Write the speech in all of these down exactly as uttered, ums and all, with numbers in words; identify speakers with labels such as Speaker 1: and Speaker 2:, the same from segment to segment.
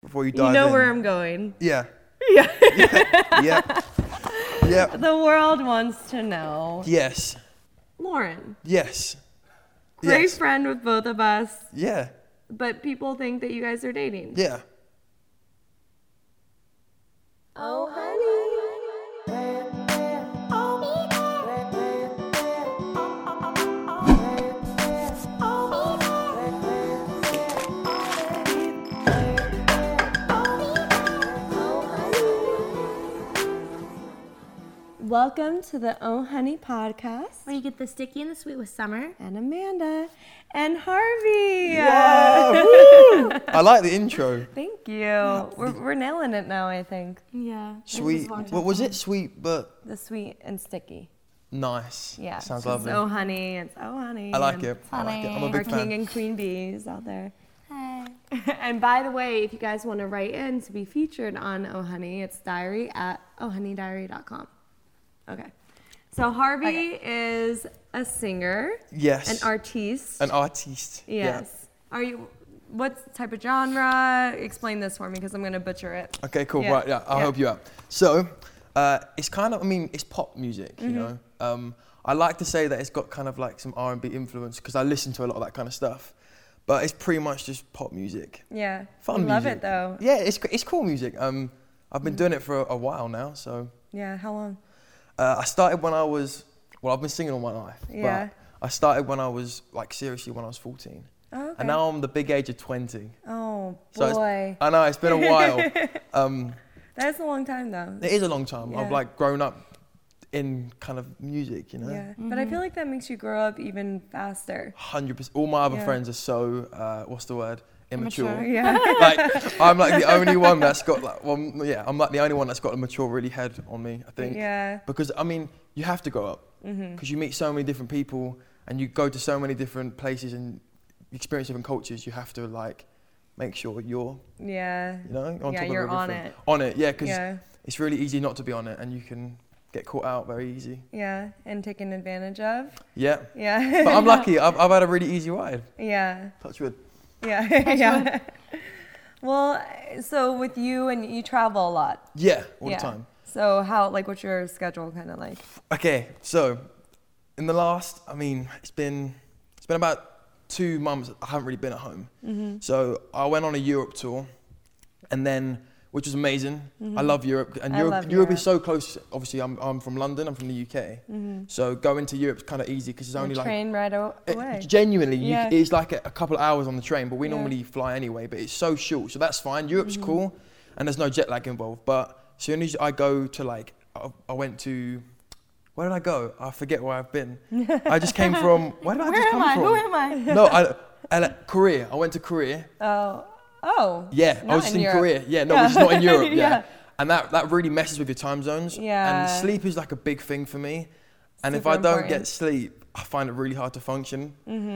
Speaker 1: before you dive
Speaker 2: You know
Speaker 1: in.
Speaker 2: where I'm going.
Speaker 1: Yeah.
Speaker 2: Yeah.
Speaker 1: Yeah. Yeah. Yeah.
Speaker 2: The world wants to know.
Speaker 1: Yes.
Speaker 2: Lauren.
Speaker 1: Yes.
Speaker 2: Great
Speaker 1: Yes.
Speaker 2: friend with both of us,
Speaker 1: Yeah.
Speaker 2: but people think that you guys are dating.
Speaker 1: Yeah.
Speaker 2: Oh, honey. Welcome to the Oh Honey podcast.
Speaker 3: Where you get the sticky and the sweet with Summer.
Speaker 2: And Amanda. And Harvey.
Speaker 1: Yeah. Woo! I like the intro.
Speaker 2: Thank you. We're, we're nailing it now, I think.
Speaker 3: Yeah.
Speaker 1: Sweet. What was it? Sweet, but
Speaker 2: The sweet and sticky.
Speaker 1: nice.
Speaker 2: Yeah.
Speaker 1: Sounds
Speaker 2: so
Speaker 1: lovely.
Speaker 2: Oh honey. It's oh honey.
Speaker 1: I like
Speaker 2: and
Speaker 1: it. I like it. I'm a
Speaker 2: Our
Speaker 1: big
Speaker 2: king
Speaker 1: fan.
Speaker 2: and queen bees out there.
Speaker 3: Hey.
Speaker 2: And by the way, if you guys want to write in to be featured on Oh Honey, it's diary at oh honey diary dot com. Okay. So Harvey
Speaker 3: Okay.
Speaker 2: is a singer,
Speaker 1: Yes.
Speaker 2: an artiste.
Speaker 1: An artiste.
Speaker 2: Yes. Are you, what type of genre? Explain this for me because I'm going to butcher it.
Speaker 1: Yeah. Okay, cool.
Speaker 2: Yeah.
Speaker 1: Right, yeah, I'll
Speaker 2: Yeah.
Speaker 1: help you out. So, uh, it's kind of, I mean, it's pop music,
Speaker 2: Mm-hmm.
Speaker 1: you know. Um, I like to say that it's got kind of like some R and B influence because I listen to a lot of that kind of stuff. But it's pretty much just pop music.
Speaker 2: Yeah.
Speaker 1: Fun
Speaker 2: I love
Speaker 1: music.
Speaker 2: it though.
Speaker 1: Yeah, it's it's cool music. Um, I've been doing it for a, a while now, so.
Speaker 2: Yeah. How long?
Speaker 1: Uh, I started when I was, well, I've been singing all my life.
Speaker 2: Yeah.
Speaker 1: But I started when I was, like, seriously when I was fourteen.
Speaker 2: Oh, okay.
Speaker 1: And now I'm the big age of twenty.
Speaker 2: Oh,
Speaker 1: So it's-
Speaker 2: boy.
Speaker 1: I know, it's been a while. um,
Speaker 2: That's a long time though.
Speaker 1: it is a long time. I've,
Speaker 2: Yeah.
Speaker 1: like, grown up in kind of music, you know?
Speaker 2: Yeah. But I feel like that makes you grow up even faster.
Speaker 1: one hundred percent. All my other
Speaker 2: Yeah.
Speaker 1: friends are so, uh, what's the word? Immature.
Speaker 3: Immature.
Speaker 2: Yeah.
Speaker 1: Like, I'm like the only one that's got, like, well, yeah, I'm like the only one that's got a mature really head on me, I think.
Speaker 2: Yeah.
Speaker 1: Because, I mean, you have to grow up. Because you meet so many different people and you go to so many different places and experience different cultures, you have to, like, make sure you're,
Speaker 2: Yeah.
Speaker 1: you know, on
Speaker 2: Yeah,
Speaker 1: top
Speaker 2: you're
Speaker 1: of
Speaker 2: on
Speaker 1: everything.
Speaker 2: it.
Speaker 1: On it, yeah, because
Speaker 2: Yeah.
Speaker 1: it's really easy not to be on it and you can get caught out very easy.
Speaker 2: Yeah. And taken advantage of.
Speaker 1: Yeah.
Speaker 2: Yeah.
Speaker 1: But I'm lucky. I've, I've had a really easy ride.
Speaker 2: Yeah.
Speaker 1: Touch wood.
Speaker 2: Yeah. yeah. Well, so with you and you travel a lot.
Speaker 1: Yeah, all
Speaker 2: Yeah.
Speaker 1: the time.
Speaker 2: So how, like, what's your schedule kind of like?
Speaker 1: Okay, so in the last, I mean, it's been it's been about two months. I haven't really been at home.
Speaker 2: Mm-hmm.
Speaker 1: So I went on a Europe tour, and then which was amazing. I love Europe, and
Speaker 2: Mm-hmm. I
Speaker 1: Europe,
Speaker 2: love
Speaker 1: Europe
Speaker 2: Europe.
Speaker 1: is so close. Obviously, I'm I'm from London. I'm from the U K. So going to Europe is kind of easy because it's only
Speaker 2: The
Speaker 1: like
Speaker 2: train right o-
Speaker 1: it-
Speaker 2: away.
Speaker 1: genuinely, you,
Speaker 2: Yeah.
Speaker 1: it's like a, a couple of hours on the train, but we
Speaker 2: Yeah.
Speaker 1: normally fly anyway. But it's so short, so that's fine. Europe's
Speaker 2: Mm-hmm.
Speaker 1: cool, and there's no jet lag involved. But as soon as I go to like, I, I went to, where did I go? I forget where I've been. I just came from. Where did I
Speaker 3: Where
Speaker 1: just
Speaker 3: am
Speaker 1: come
Speaker 3: I?
Speaker 1: from?
Speaker 3: Who am I?
Speaker 1: No, I, I, Korea. I went to Korea.
Speaker 2: Oh. Oh.
Speaker 1: Yeah, I
Speaker 2: Not
Speaker 1: was just
Speaker 2: in
Speaker 1: in
Speaker 2: Europe.
Speaker 1: Korea. Yeah, no,
Speaker 2: Yeah.
Speaker 1: which is not in Europe. Yeah.
Speaker 2: Yeah.
Speaker 1: And that, that really messes with your time zones.
Speaker 2: Yeah.
Speaker 1: And sleep is like a big thing for me. And if
Speaker 2: Super
Speaker 1: I don't
Speaker 2: important.
Speaker 1: get sleep, I find it really hard to function.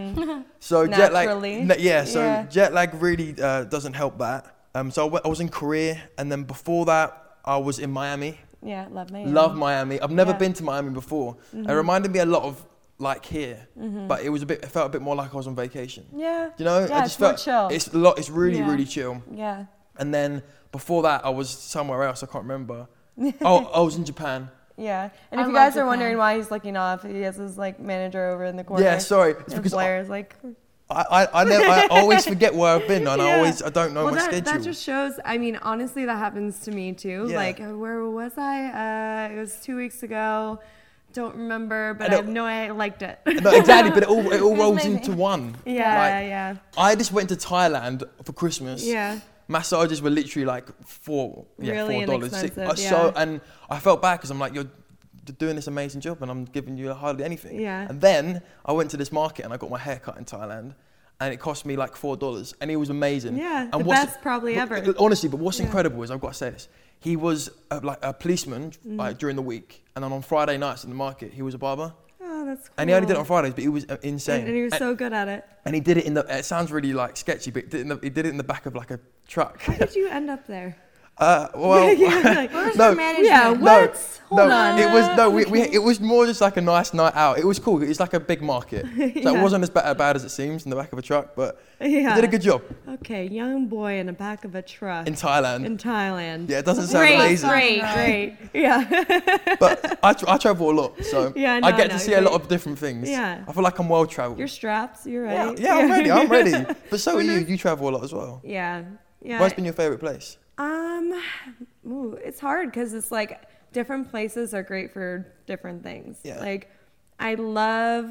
Speaker 1: So jet
Speaker 2: Naturally.
Speaker 1: lag, ne- yeah. So
Speaker 2: Yeah.
Speaker 1: jet lag really uh, doesn't help that. Um, so I, w- I was in Korea, and then before that, I was in Miami.
Speaker 2: Yeah, love me.
Speaker 1: Love Miami. I've never
Speaker 2: Yeah.
Speaker 1: been to Miami before. It reminded me a lot of like here, but it was a bit. It felt a bit more like I was on vacation.
Speaker 2: Yeah.
Speaker 1: You know,
Speaker 2: Yeah,
Speaker 1: I
Speaker 2: it's
Speaker 1: just
Speaker 2: more
Speaker 1: felt
Speaker 2: chill.
Speaker 1: it's a lot. It's really,
Speaker 3: Yeah.
Speaker 1: really chill.
Speaker 2: Yeah.
Speaker 1: And then before that, I was somewhere else. I can't remember. oh, I was in Japan.
Speaker 2: Yeah. And
Speaker 3: I
Speaker 2: if you
Speaker 3: love
Speaker 2: guys are
Speaker 3: Japan.
Speaker 2: wondering why he's looking off, he has his like manager over in the corner.
Speaker 1: Yeah, sorry. It's
Speaker 2: And
Speaker 1: because I,
Speaker 2: Blair's like.
Speaker 1: I, I, I, never, I always forget where I've been, and I
Speaker 2: Yeah.
Speaker 1: always I don't know
Speaker 2: Well,
Speaker 1: my
Speaker 2: that,
Speaker 1: schedule.
Speaker 2: that just shows. I mean, honestly, that happens to me too.
Speaker 1: Yeah.
Speaker 2: Like, uh, where was I? Uh, it was two weeks ago. Don't remember, but
Speaker 1: I
Speaker 2: I,
Speaker 1: know-
Speaker 2: know I liked it.
Speaker 1: No, exactly, but it all it all
Speaker 3: It was
Speaker 1: rolls
Speaker 3: amazing.
Speaker 1: into one.
Speaker 2: Yeah,
Speaker 1: Like,
Speaker 2: yeah,
Speaker 1: I just went to Thailand for Christmas.
Speaker 2: yeah.
Speaker 1: Massages were literally like four, yeah,
Speaker 2: Really
Speaker 1: four dollars.
Speaker 2: inexpensive,
Speaker 1: Uh, So,
Speaker 2: yeah.
Speaker 1: and I felt bad because I'm like, you're d- doing this amazing job, and I'm giving you hardly anything.
Speaker 2: Yeah.
Speaker 1: And then I went to this market and I got my hair cut in Thailand, and it cost me like four dollars, and it was amazing.
Speaker 2: Yeah,
Speaker 1: and
Speaker 2: the
Speaker 1: what's-
Speaker 2: best probably
Speaker 1: but-
Speaker 2: ever.
Speaker 1: Honestly, but what's
Speaker 2: Yeah.
Speaker 1: incredible is I've got to say this. He was uh, like a policeman
Speaker 2: Mm.
Speaker 1: like during the week, and then on Friday nights in the market, he was a barber.
Speaker 2: Oh, that's cool.
Speaker 1: And he only did it on Fridays, but he was uh, insane.
Speaker 2: And, and he was so good at it.
Speaker 1: And he did it in the. It sounds really like sketchy, but he did it in the, he did it in the back of like a truck.
Speaker 2: How did you end up there?
Speaker 1: Uh, well,
Speaker 2: Yeah, like,
Speaker 3: Where's
Speaker 1: no,
Speaker 3: your management?
Speaker 2: yeah,
Speaker 1: no,
Speaker 2: what? Hold
Speaker 1: no,
Speaker 2: on.
Speaker 1: it was no, we, we, it was more just like a nice night out. It was cool. It's like a big market, so
Speaker 2: Yeah.
Speaker 1: it wasn't as bad, bad as it seems in the back of a truck, but
Speaker 2: Yeah.
Speaker 1: we did a good job
Speaker 2: Okay, young boy in the back of a truck
Speaker 1: in Thailand.
Speaker 2: in Thailand.
Speaker 1: Yeah, it doesn't sound
Speaker 2: Great,
Speaker 1: amazing,
Speaker 2: great, great. Yeah.
Speaker 1: but I, tra- I travel a lot, so
Speaker 2: Yeah,
Speaker 1: I
Speaker 2: no,
Speaker 1: get
Speaker 2: no,
Speaker 1: to see a lot
Speaker 2: great.
Speaker 1: of different things.
Speaker 2: Yeah.
Speaker 1: I feel like I'm well traveled.
Speaker 2: Your straps, you're
Speaker 1: Yeah,
Speaker 2: right.
Speaker 1: yeah, I'm ready. I'm ready. But so are
Speaker 2: We're
Speaker 1: you.
Speaker 2: not-
Speaker 1: You travel a lot as well.
Speaker 2: Yeah. Yeah.
Speaker 1: Where's been your favorite place?
Speaker 2: Um, ooh, it's hard because it's like different places are great for different things.
Speaker 1: Yeah.
Speaker 2: Like, I love.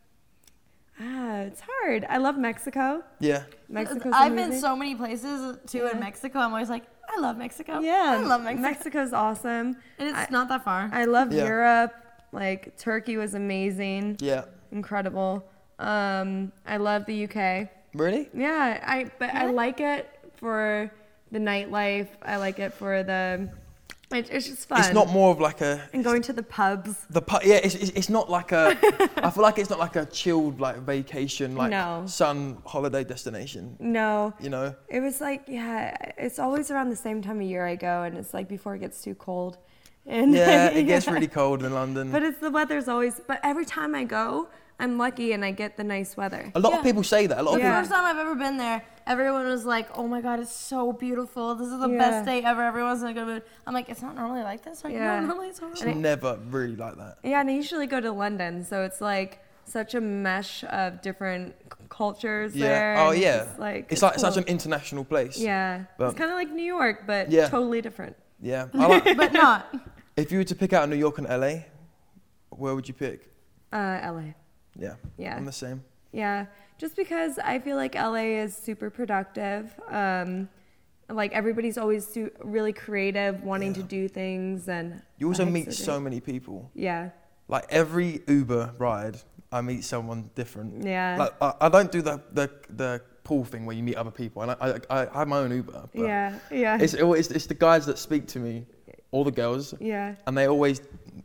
Speaker 2: Ah, it's hard. I love Mexico.
Speaker 1: Yeah.
Speaker 2: Mexico's
Speaker 3: I've
Speaker 2: amazing.
Speaker 3: been so many places too
Speaker 2: Yeah.
Speaker 3: in Mexico. I'm always like, I love Mexico.
Speaker 2: Yeah,
Speaker 3: I love Mexico.
Speaker 2: Mexico's awesome.
Speaker 3: And it's
Speaker 2: I-
Speaker 3: not that far.
Speaker 2: I love
Speaker 1: Yeah.
Speaker 2: Europe. Like Turkey was amazing,
Speaker 1: Yeah.
Speaker 2: incredible. Um, I love the U K.
Speaker 1: Really?
Speaker 2: Yeah, I but I
Speaker 3: Yeah.
Speaker 2: like it for the nightlife. I like it for the. It, it's just fun.
Speaker 1: It's not more of like a.
Speaker 2: And going to the pubs.
Speaker 1: The pu- yeah, it's, it's it's not like a. I feel like it's not like a chilled like vacation like
Speaker 2: No.
Speaker 1: sun holiday destination.
Speaker 2: No,
Speaker 1: You know.
Speaker 2: it was like yeah. It's always around the same time of year I go, and it's like before it gets too cold. And
Speaker 1: Yeah, it gets
Speaker 2: yeah.
Speaker 1: really cold in London.
Speaker 2: But it's the weather's always. But every time I go, I'm lucky and I get the nice weather.
Speaker 1: a lot
Speaker 3: Yeah.
Speaker 1: of people say that. A lot
Speaker 3: The
Speaker 1: of
Speaker 2: Yeah.
Speaker 3: first time I've ever been there, everyone was like, "Oh my God, it's so beautiful. This is the
Speaker 2: Yeah.
Speaker 3: best day ever." Everyone's in a good mood. I'm like, "It's not normally like this. Like,
Speaker 2: Yeah.
Speaker 3: no, normally it's
Speaker 1: people
Speaker 3: horrible."
Speaker 1: it's never really like that.
Speaker 2: Yeah, and I usually go to London, so it's like such a mesh of different c- cultures
Speaker 1: Yeah.
Speaker 2: there.
Speaker 1: Oh
Speaker 2: and
Speaker 1: yeah.
Speaker 2: It's like
Speaker 1: It's like such
Speaker 2: cool.
Speaker 1: an international place.
Speaker 2: Yeah,
Speaker 1: But-
Speaker 2: it's kind of like New York, but
Speaker 1: Yeah.
Speaker 2: totally different.
Speaker 1: Yeah. I like,
Speaker 3: But not.
Speaker 1: if you were to pick out New York and L A, where would you pick?
Speaker 2: Uh, L A.
Speaker 1: Yeah.
Speaker 2: Yeah.
Speaker 1: I'm the same.
Speaker 2: Yeah, just because I feel like L A is super productive. Um, like everybody's always su- really creative, wanting
Speaker 1: Yeah.
Speaker 2: to do things, and
Speaker 1: You also
Speaker 2: the
Speaker 1: meet
Speaker 2: hikes are
Speaker 1: so
Speaker 2: great.
Speaker 1: many people.
Speaker 2: Yeah,
Speaker 1: Like every Uber ride, I meet someone different.
Speaker 2: yeah,
Speaker 1: Like I, I don't do the, the the pool thing where you meet other people, and I I, I have my own Uber. But
Speaker 2: yeah, yeah,
Speaker 1: It's always it's the guys that speak to me, all the girls,
Speaker 2: yeah.
Speaker 1: and they always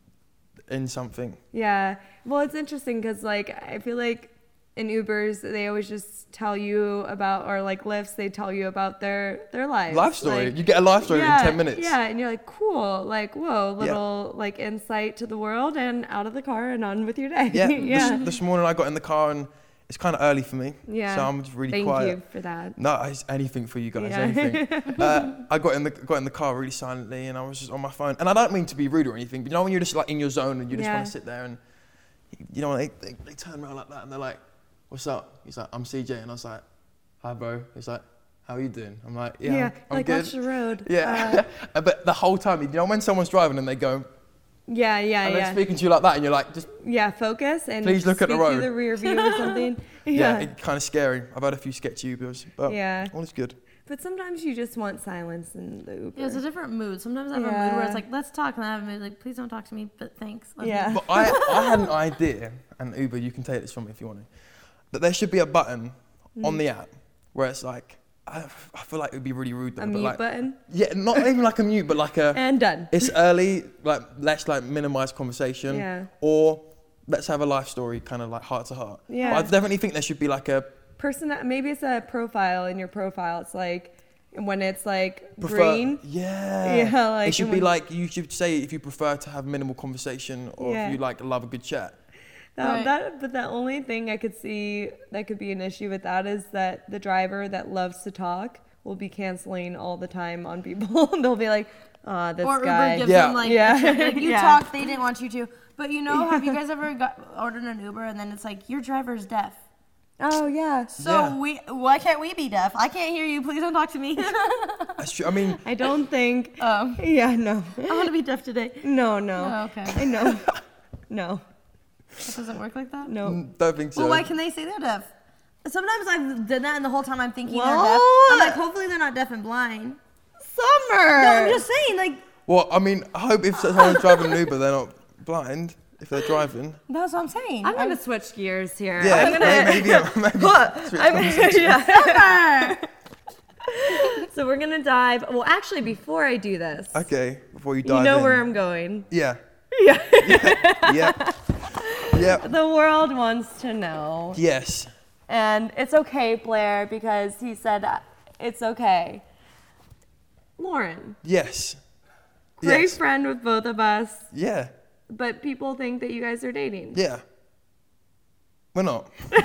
Speaker 1: in something.
Speaker 2: Yeah. Well, it's interesting because like I feel like in Ubers they always just tell you about or like Lyfts they tell you about their their lives.
Speaker 1: Life story.
Speaker 2: Like,
Speaker 1: you get a life story
Speaker 2: yeah,
Speaker 1: in ten minutes.
Speaker 2: Yeah, and you're like, cool, like whoa,
Speaker 1: Yeah.
Speaker 2: little like insight to the world, and out of the car and on with your day.
Speaker 1: Yeah.
Speaker 2: yeah.
Speaker 1: This, this morning I got in the car and it's kind of early for me.
Speaker 2: Yeah.
Speaker 1: So I'm just really
Speaker 2: Thank
Speaker 1: quiet.
Speaker 2: you for that.
Speaker 1: No, it's anything for you guys.
Speaker 2: Yeah.
Speaker 1: Anything. uh, I got in the got in the car really silently, and I was just on my phone. And I don't mean to be rude or anything, but you know when you're just like in your zone and you just
Speaker 2: Yeah.
Speaker 1: want to sit there and you know they, they they turn around like that and they're like, "What's up?" He's like, "I'm C J," and I was like, "Hi, bro." He's like, "How are you doing?" I'm like, "Yeah, I'm, I'm
Speaker 2: like
Speaker 1: good."
Speaker 2: watch the road.
Speaker 1: Yeah. Uh, but the whole time, you know, when someone's driving and they go
Speaker 2: Yeah, yeah,
Speaker 1: and they're
Speaker 2: yeah.
Speaker 1: speaking to you like that, and you're like, just
Speaker 2: Yeah, focus and
Speaker 1: Please look at the
Speaker 2: speak through
Speaker 1: road.
Speaker 2: the rear view or something.
Speaker 1: yeah,
Speaker 2: Yeah.
Speaker 1: it's kind of scary. I've had a few sketchy Ubers, but
Speaker 2: Yeah.
Speaker 1: all is good.
Speaker 2: But sometimes you just want silence in the Uber.
Speaker 3: Yeah, it's a different mood. Sometimes I have a mood where
Speaker 2: Yeah.
Speaker 3: it's like, let's talk, and I have a mood like, please don't talk to me, but thanks. Love you.
Speaker 2: Yeah.
Speaker 1: But I, I had an idea, and Uber, you can take this from me if you want to, that there should be a button on the app where it's like, I, I feel like it would be really rude though,
Speaker 2: a
Speaker 1: but
Speaker 2: mute
Speaker 1: like,
Speaker 2: button.
Speaker 1: yeah, not even like a mute, but like a,
Speaker 2: And done.
Speaker 1: it's early, like let's like minimize conversation,
Speaker 2: Yeah.
Speaker 1: or let's have a life story, kind of like heart to heart.
Speaker 2: Yeah.
Speaker 1: But I definitely think there should be like a
Speaker 2: Person, maybe it's a profile in your profile. It's like when it's like
Speaker 1: prefer,
Speaker 2: green.
Speaker 1: yeah,
Speaker 2: Yeah, like
Speaker 1: it should be
Speaker 2: when-
Speaker 1: like you should say if you prefer to have minimal conversation or
Speaker 2: Yeah.
Speaker 1: if you like love a good chat.
Speaker 2: That,
Speaker 3: Right.
Speaker 2: that, but the only thing I could see that could be an issue with that is that the driver that loves to talk will be canceling all the time on people. They'll be like, "Ah, this
Speaker 3: Or
Speaker 2: guy."
Speaker 3: Uber gives
Speaker 1: Yeah.
Speaker 3: them like,
Speaker 2: Yeah.
Speaker 3: a trick, like you
Speaker 2: Yeah.
Speaker 3: talked, they didn't want you to. But you know, have you guys ever got ordered an Uber and then it's like your driver's deaf?
Speaker 2: Oh yeah.
Speaker 3: So
Speaker 1: Yeah.
Speaker 3: we, why can't we be deaf? I can't hear you. Please don't talk to me.
Speaker 1: That's true. I mean,
Speaker 2: I don't think.
Speaker 3: um,
Speaker 2: Yeah, no,
Speaker 3: I want to be deaf today.
Speaker 2: no, no.
Speaker 3: Oh, okay.
Speaker 2: I know. No,
Speaker 3: That doesn't work like that.
Speaker 2: no.
Speaker 1: mm, don't think so.
Speaker 3: Well, why can they say they're deaf? Sometimes I've done that, and the whole time I'm thinking they're
Speaker 2: Well,
Speaker 3: deaf. I'm like, hopefully they're not deaf and blind.
Speaker 2: Summer.
Speaker 3: No, I'm just saying, like,
Speaker 1: Well, I mean, I hope if someone's driving an Uber, they're not blind if they're driving.
Speaker 3: that's what I'm saying.
Speaker 2: I'm gonna switch gears here.
Speaker 1: Yeah,
Speaker 2: I'm gonna,
Speaker 1: maybe, maybe, maybe switch
Speaker 2: I'm,
Speaker 1: conversation.
Speaker 2: yeah. So we're gonna dive. Well, actually, before I do this,
Speaker 1: Okay, before you dive
Speaker 2: you know
Speaker 1: in.
Speaker 2: where I'm going.
Speaker 1: Yeah,
Speaker 2: Yeah.
Speaker 1: yeah, yeah.
Speaker 2: The world wants to know,
Speaker 1: Yes.
Speaker 2: and it's okay, Blair, because he said uh, it's okay. Lauren.
Speaker 1: Yes.
Speaker 2: Great
Speaker 1: Yes.
Speaker 2: friend with both of us,
Speaker 1: Yeah.
Speaker 2: but people think that you guys are dating.
Speaker 1: Yeah. We're not.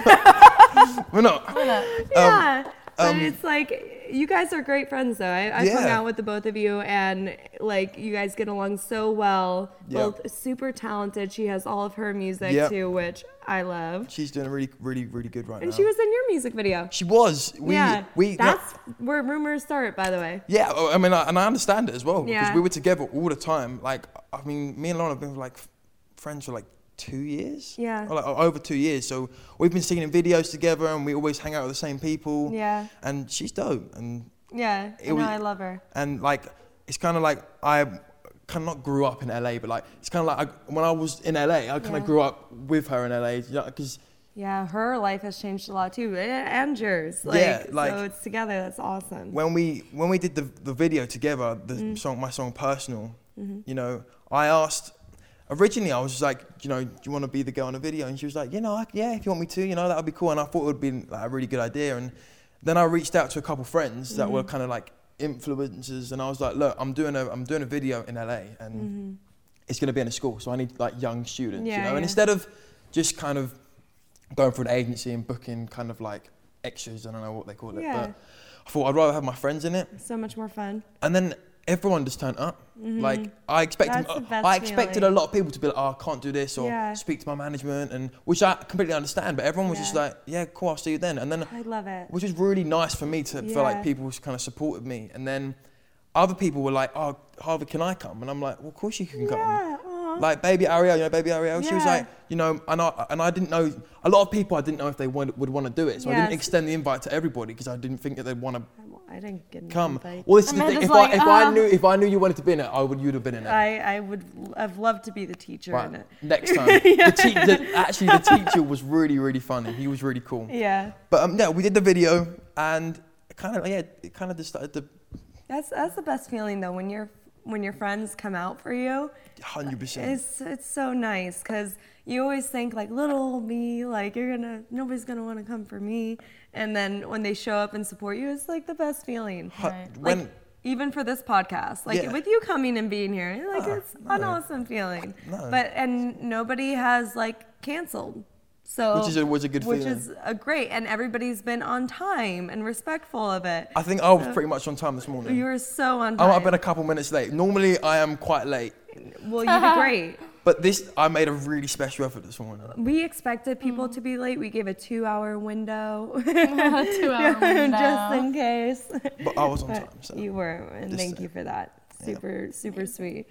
Speaker 1: We're not.
Speaker 2: Yeah. but
Speaker 1: um,
Speaker 2: it's like, you guys are great friends, though. I, I've hung
Speaker 1: Yeah.
Speaker 2: out with the both of you, and like, you guys get along so well.
Speaker 1: Yeah.
Speaker 2: Both super talented. She has all of her music
Speaker 1: Yeah.
Speaker 2: too, which I love.
Speaker 1: She's doing really, really, really good right
Speaker 2: And
Speaker 1: now.
Speaker 2: she was in your music video.
Speaker 1: She was. We,
Speaker 2: yeah.
Speaker 1: we,
Speaker 2: That's where rumors start, by the way.
Speaker 1: Yeah, I mean, I, and I understand it as well because
Speaker 2: Yeah.
Speaker 1: we were together all the time. Like, I mean, me and Lauren have been like f- friends for like two years.
Speaker 2: Yeah.
Speaker 1: Or like over two years. So we've been singing in videos together, and we always hang out with the same people.
Speaker 2: Yeah.
Speaker 1: And she's dope, and
Speaker 2: Yeah.
Speaker 1: It
Speaker 2: I know,
Speaker 1: was-
Speaker 2: I love her.
Speaker 1: and like it's kind of like I kind of not grew up in L A, but like it's kind of like I, when I was in L A, I kind of
Speaker 2: Yeah.
Speaker 1: grew up with her in L A, you know, because
Speaker 2: Yeah, her life has changed a lot too, a- and yours. Like,
Speaker 1: Yeah, like-
Speaker 2: so it's together. That's awesome.
Speaker 1: when we when we did the the video together, the
Speaker 2: Mm.
Speaker 1: song my song Personal,
Speaker 2: Mm-hmm.
Speaker 1: you know, I asked. Originally, I was just like, you know, do you want to be the girl in the video? And she was like, you know, I, yeah, if you want me to, you know, that would be cool. And I thought it would be like a really good idea. And then I reached out to a couple friends that
Speaker 2: Mm-hmm.
Speaker 1: were kind of like influencers, and I was like, look, I'm doing a I'm doing a video in L A, and it's going to be in a school, so I need like young students,
Speaker 2: Mm-hmm. Yeah,
Speaker 1: you know. And
Speaker 2: yeah.
Speaker 1: instead of just kind of going for an agency and booking kind of like extras, I don't know what they call it,
Speaker 2: Yeah.
Speaker 1: but I thought I'd rather have my friends in it.
Speaker 2: So much more fun.
Speaker 1: And then everyone just turned up. Like I expected,
Speaker 2: Mm-hmm. That's the best
Speaker 1: I expected
Speaker 2: feeling.
Speaker 1: a lot of people to be like, "Oh, I can't do this," or
Speaker 2: Yeah.
Speaker 1: speak to my management, and which I completely understand. But everyone was just
Speaker 2: Yeah.
Speaker 1: like, "Yeah, cool, I'll see you then." And then,
Speaker 2: I love it.
Speaker 1: which was really nice for me to feel like
Speaker 2: Yeah.
Speaker 1: people kind of supported me. And then other people were like, "Oh, Harvey, can I come?" And I'm like, "Well, of course you can come."
Speaker 2: Yeah. aw.
Speaker 1: Like baby Ariel, you know, baby Ariel. She was
Speaker 2: Yeah.
Speaker 1: like, you know, and I and I didn't know a lot of people. I didn't know if they would, would want to do it, so I didn't
Speaker 2: Yes.
Speaker 1: extend the invite to everybody because I didn't think that they'd want to
Speaker 2: I didn't get an
Speaker 1: come.
Speaker 2: invite.
Speaker 1: Well, this is the
Speaker 3: Amanda's
Speaker 1: thing. If
Speaker 3: like,
Speaker 1: I if I
Speaker 3: "Ah."
Speaker 1: knew if I knew you wanted to be in it, I would you'd have been in it.
Speaker 2: I, I would have loved to be the teacher
Speaker 1: Right,
Speaker 2: in it.
Speaker 1: next time. the te- the, actually, the teacher was really, really funny. He was really cool.
Speaker 2: Yeah.
Speaker 1: But um, yeah, we did the video, and it kind of yeah, it kind of just started to
Speaker 2: That's that's the best feeling though, when your when your friends come out for you.
Speaker 1: hundred percent.
Speaker 2: It's it's so nice because you always think like little old me, like you're gonna nobody's gonna want to come for me, and then when they show up and support you, it's like the best feeling.
Speaker 3: Right.
Speaker 1: When
Speaker 2: Like even for this podcast, like
Speaker 1: Yeah.
Speaker 2: with you coming and being here, like
Speaker 1: No,
Speaker 2: it's an
Speaker 1: no.
Speaker 2: awesome feeling.
Speaker 1: No.
Speaker 2: But and nobody has like canceled. So
Speaker 1: Which is a- was a good
Speaker 2: which
Speaker 1: feeling.
Speaker 2: is a great, and everybody's been on time and respectful of it.
Speaker 1: I think I was pretty much on time this morning.
Speaker 2: You were so on
Speaker 1: I
Speaker 2: time.
Speaker 1: might have been a couple minutes late. Normally, I am quite late,
Speaker 2: Well, you did great.
Speaker 1: but this I made a really special effort this morning.
Speaker 2: We expected people to be late. We gave a two-hour window
Speaker 3: Two hour window.
Speaker 2: just in case.
Speaker 1: But I was on
Speaker 2: But
Speaker 1: time. So.
Speaker 2: you were, and
Speaker 1: Just
Speaker 2: thank
Speaker 1: saying.
Speaker 2: you for that. Super, super sweet.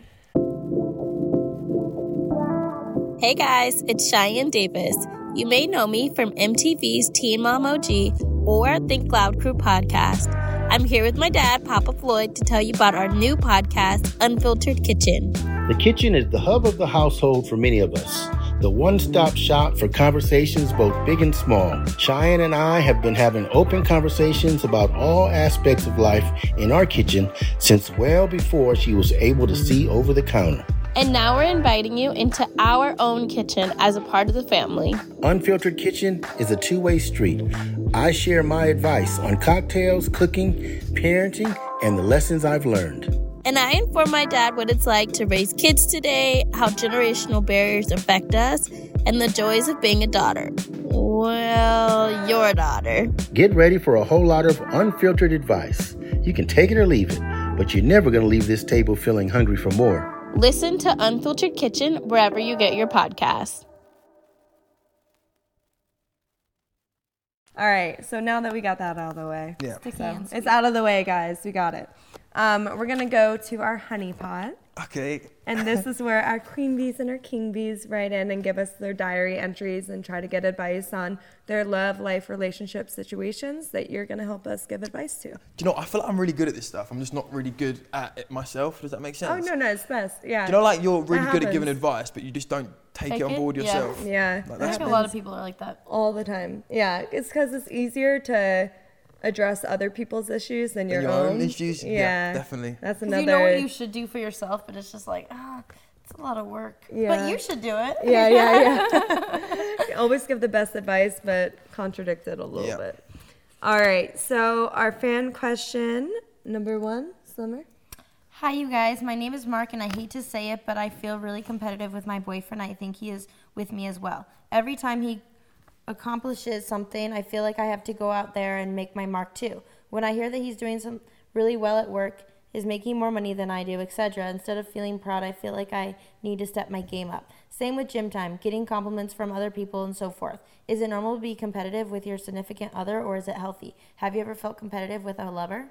Speaker 4: Hey guys, it's Cheyenne Davis. You may know me from M T V's Teen Mom O G or Think Loud Crew podcast. I'm here with my dad, Papa Floyd, to tell you about our new podcast, Unfiltered Kitchen.
Speaker 5: The kitchen is the hub of the household for many of us. The one-stop shop for conversations both big and small. Cheyenne and I have been having open conversations about all aspects of life in our kitchen since well before she was able to see over the counter.
Speaker 4: And now we're inviting you into our own kitchen as a part of the family.
Speaker 5: Unfiltered Kitchen is a two-way street. I share my advice on cocktails, cooking, parenting, and the lessons I've learned.
Speaker 4: And I inform my dad what it's like to raise kids today, how generational barriers affect us, and the joys of being a daughter. Well, your daughter.
Speaker 5: Get ready for a whole lot of unfiltered advice. You can take it or leave it, but you're never going to leave this table feeling hungry for more.
Speaker 4: Listen to Unfiltered Kitchen wherever you get your podcasts.
Speaker 2: All right, so now that we got that out of the way,
Speaker 1: Yeah.
Speaker 2: so it's out of the way, guys. We got it. Um, we're gonna go to our honey pot,
Speaker 1: Okay.
Speaker 2: and this is where our queen bees and our king bees write in and give us their diary entries and try to get advice on their love, life, relationship situations that you're gonna help us give advice to.
Speaker 1: Do you know? I feel like I'm really good at this stuff. I'm just not really good at it myself. Does that make sense?
Speaker 2: Oh no, no, it's best. Yeah.
Speaker 1: Do you know, like you're really
Speaker 2: That
Speaker 1: good at giving
Speaker 2: happens.
Speaker 1: advice, but you just don't take,
Speaker 3: Take
Speaker 1: it on
Speaker 3: it?
Speaker 1: board
Speaker 3: Yeah.
Speaker 1: yourself.
Speaker 2: Yeah.
Speaker 1: Like,
Speaker 3: I
Speaker 1: that's
Speaker 3: think a lot of people are like that.
Speaker 2: All the time. Yeah, it's because it's easier to address other people's issues than your,
Speaker 1: your own issues? Yeah, definitely.
Speaker 2: That's
Speaker 3: 'Cause
Speaker 2: another.
Speaker 3: you know what you should do for yourself, but it's just like, ah, it's a lot of work.
Speaker 2: Yeah.
Speaker 3: But you should do it.
Speaker 2: yeah, yeah, yeah. Always give the best advice, but contradict it a little
Speaker 1: Yeah.
Speaker 2: bit. All right, so our fan question number one, Summer.
Speaker 3: Hi, you guys. My name is Mark, and I hate to say it, but I feel really competitive with my boyfriend. I think he is with me as well. Every time he accomplishes something, I feel like I have to go out there and make my mark too. When I hear that he's doing some really well at work, is making more money than I do, et cetera, instead of feeling proud, I feel like I need to step my game up. Same with gym time, getting compliments from other people and so forth. Is it normal to be competitive with your significant other, or is it healthy? Have you ever felt competitive with a lover?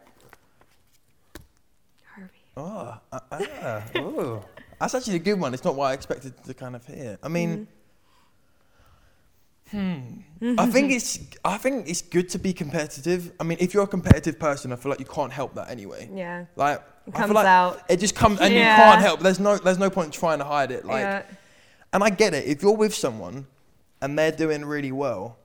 Speaker 2: Harvey.
Speaker 1: Oh, uh, uh, ooh. That's actually a good one. It's not what I expected to kind of hear. I mean, mm-hmm. hmm. I think it's I think it's good to be competitive. I mean, if you're a competitive person, I feel like you can't help that anyway.
Speaker 2: Yeah.
Speaker 1: Like
Speaker 2: it
Speaker 1: I
Speaker 2: comes
Speaker 1: feel like
Speaker 2: out.
Speaker 1: It just comes, and
Speaker 2: yeah.
Speaker 1: you can't help. There's no there's no point trying to hide it. Like,
Speaker 2: yeah.
Speaker 1: and I get it. If you're with someone and they're doing really well,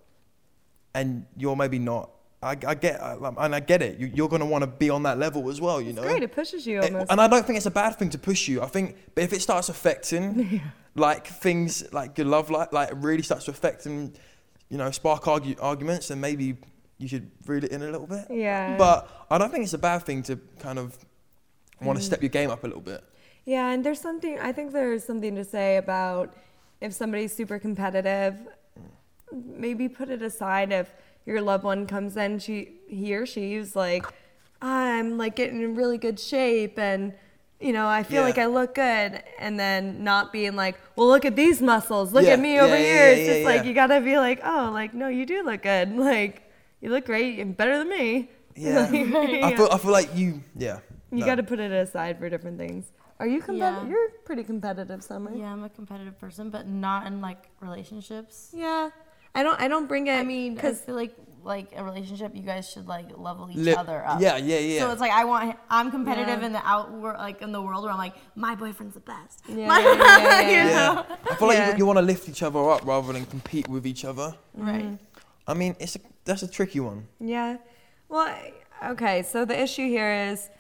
Speaker 1: and you're maybe not. I, I get, and I get it. You, you're going to want to be on that level as well, you
Speaker 2: it's
Speaker 1: know.
Speaker 2: Great, it pushes you almost.
Speaker 1: It, and I don't think it's a bad thing to push you. I think, but if it starts affecting, yeah. like things like your love life, like it really starts to affect and, you know, spark argue, arguments, then maybe you should reel it in a little bit.
Speaker 2: Yeah.
Speaker 1: But I don't think it's a bad thing to kind of want to
Speaker 2: mm.
Speaker 1: step your game up a little bit.
Speaker 2: Yeah, and there's something. I think there's something to say about if somebody's super competitive, maybe put it aside if your loved one comes in, she, he or she's like, I'm like getting in really good shape and, you know, I feel
Speaker 1: yeah.
Speaker 2: like I look good. And then not being like, well, look at these muscles. Look
Speaker 1: yeah.
Speaker 2: at me
Speaker 1: yeah,
Speaker 2: over
Speaker 1: yeah,
Speaker 2: here.
Speaker 1: Yeah,
Speaker 2: it's
Speaker 1: yeah,
Speaker 2: just
Speaker 1: yeah.
Speaker 2: like, you got to be like, oh, like, no, you do look good. Like, you look great and better than me.
Speaker 1: Yeah.
Speaker 2: Like, yeah.
Speaker 1: I feel I feel like you, yeah.
Speaker 2: You
Speaker 1: no.
Speaker 2: got to put it aside for different things. Are you competitive?
Speaker 3: Yeah.
Speaker 2: You're pretty competitive, Summer.
Speaker 3: Yeah, I'm a competitive person, but not in like relationships.
Speaker 2: Yeah. I don't I don't bring it.
Speaker 3: I mean, I
Speaker 2: because
Speaker 3: feel like like a relationship, you guys should like level each
Speaker 1: Li-
Speaker 3: other up.
Speaker 1: Yeah, yeah, yeah.
Speaker 3: So it's like I want I'm competitive
Speaker 2: Yeah.
Speaker 3: in the out like in the world where I'm like my boyfriend's the best.
Speaker 2: Yeah,
Speaker 3: My-
Speaker 2: yeah, yeah, yeah,
Speaker 3: you
Speaker 2: yeah.
Speaker 3: know?
Speaker 1: I feel like
Speaker 2: Yeah.
Speaker 1: you, you want to lift each other up rather than compete with each other.
Speaker 3: Right.
Speaker 1: I mean, it's a, that's a tricky one.
Speaker 2: Yeah. Well, I- okay. So the issue here is,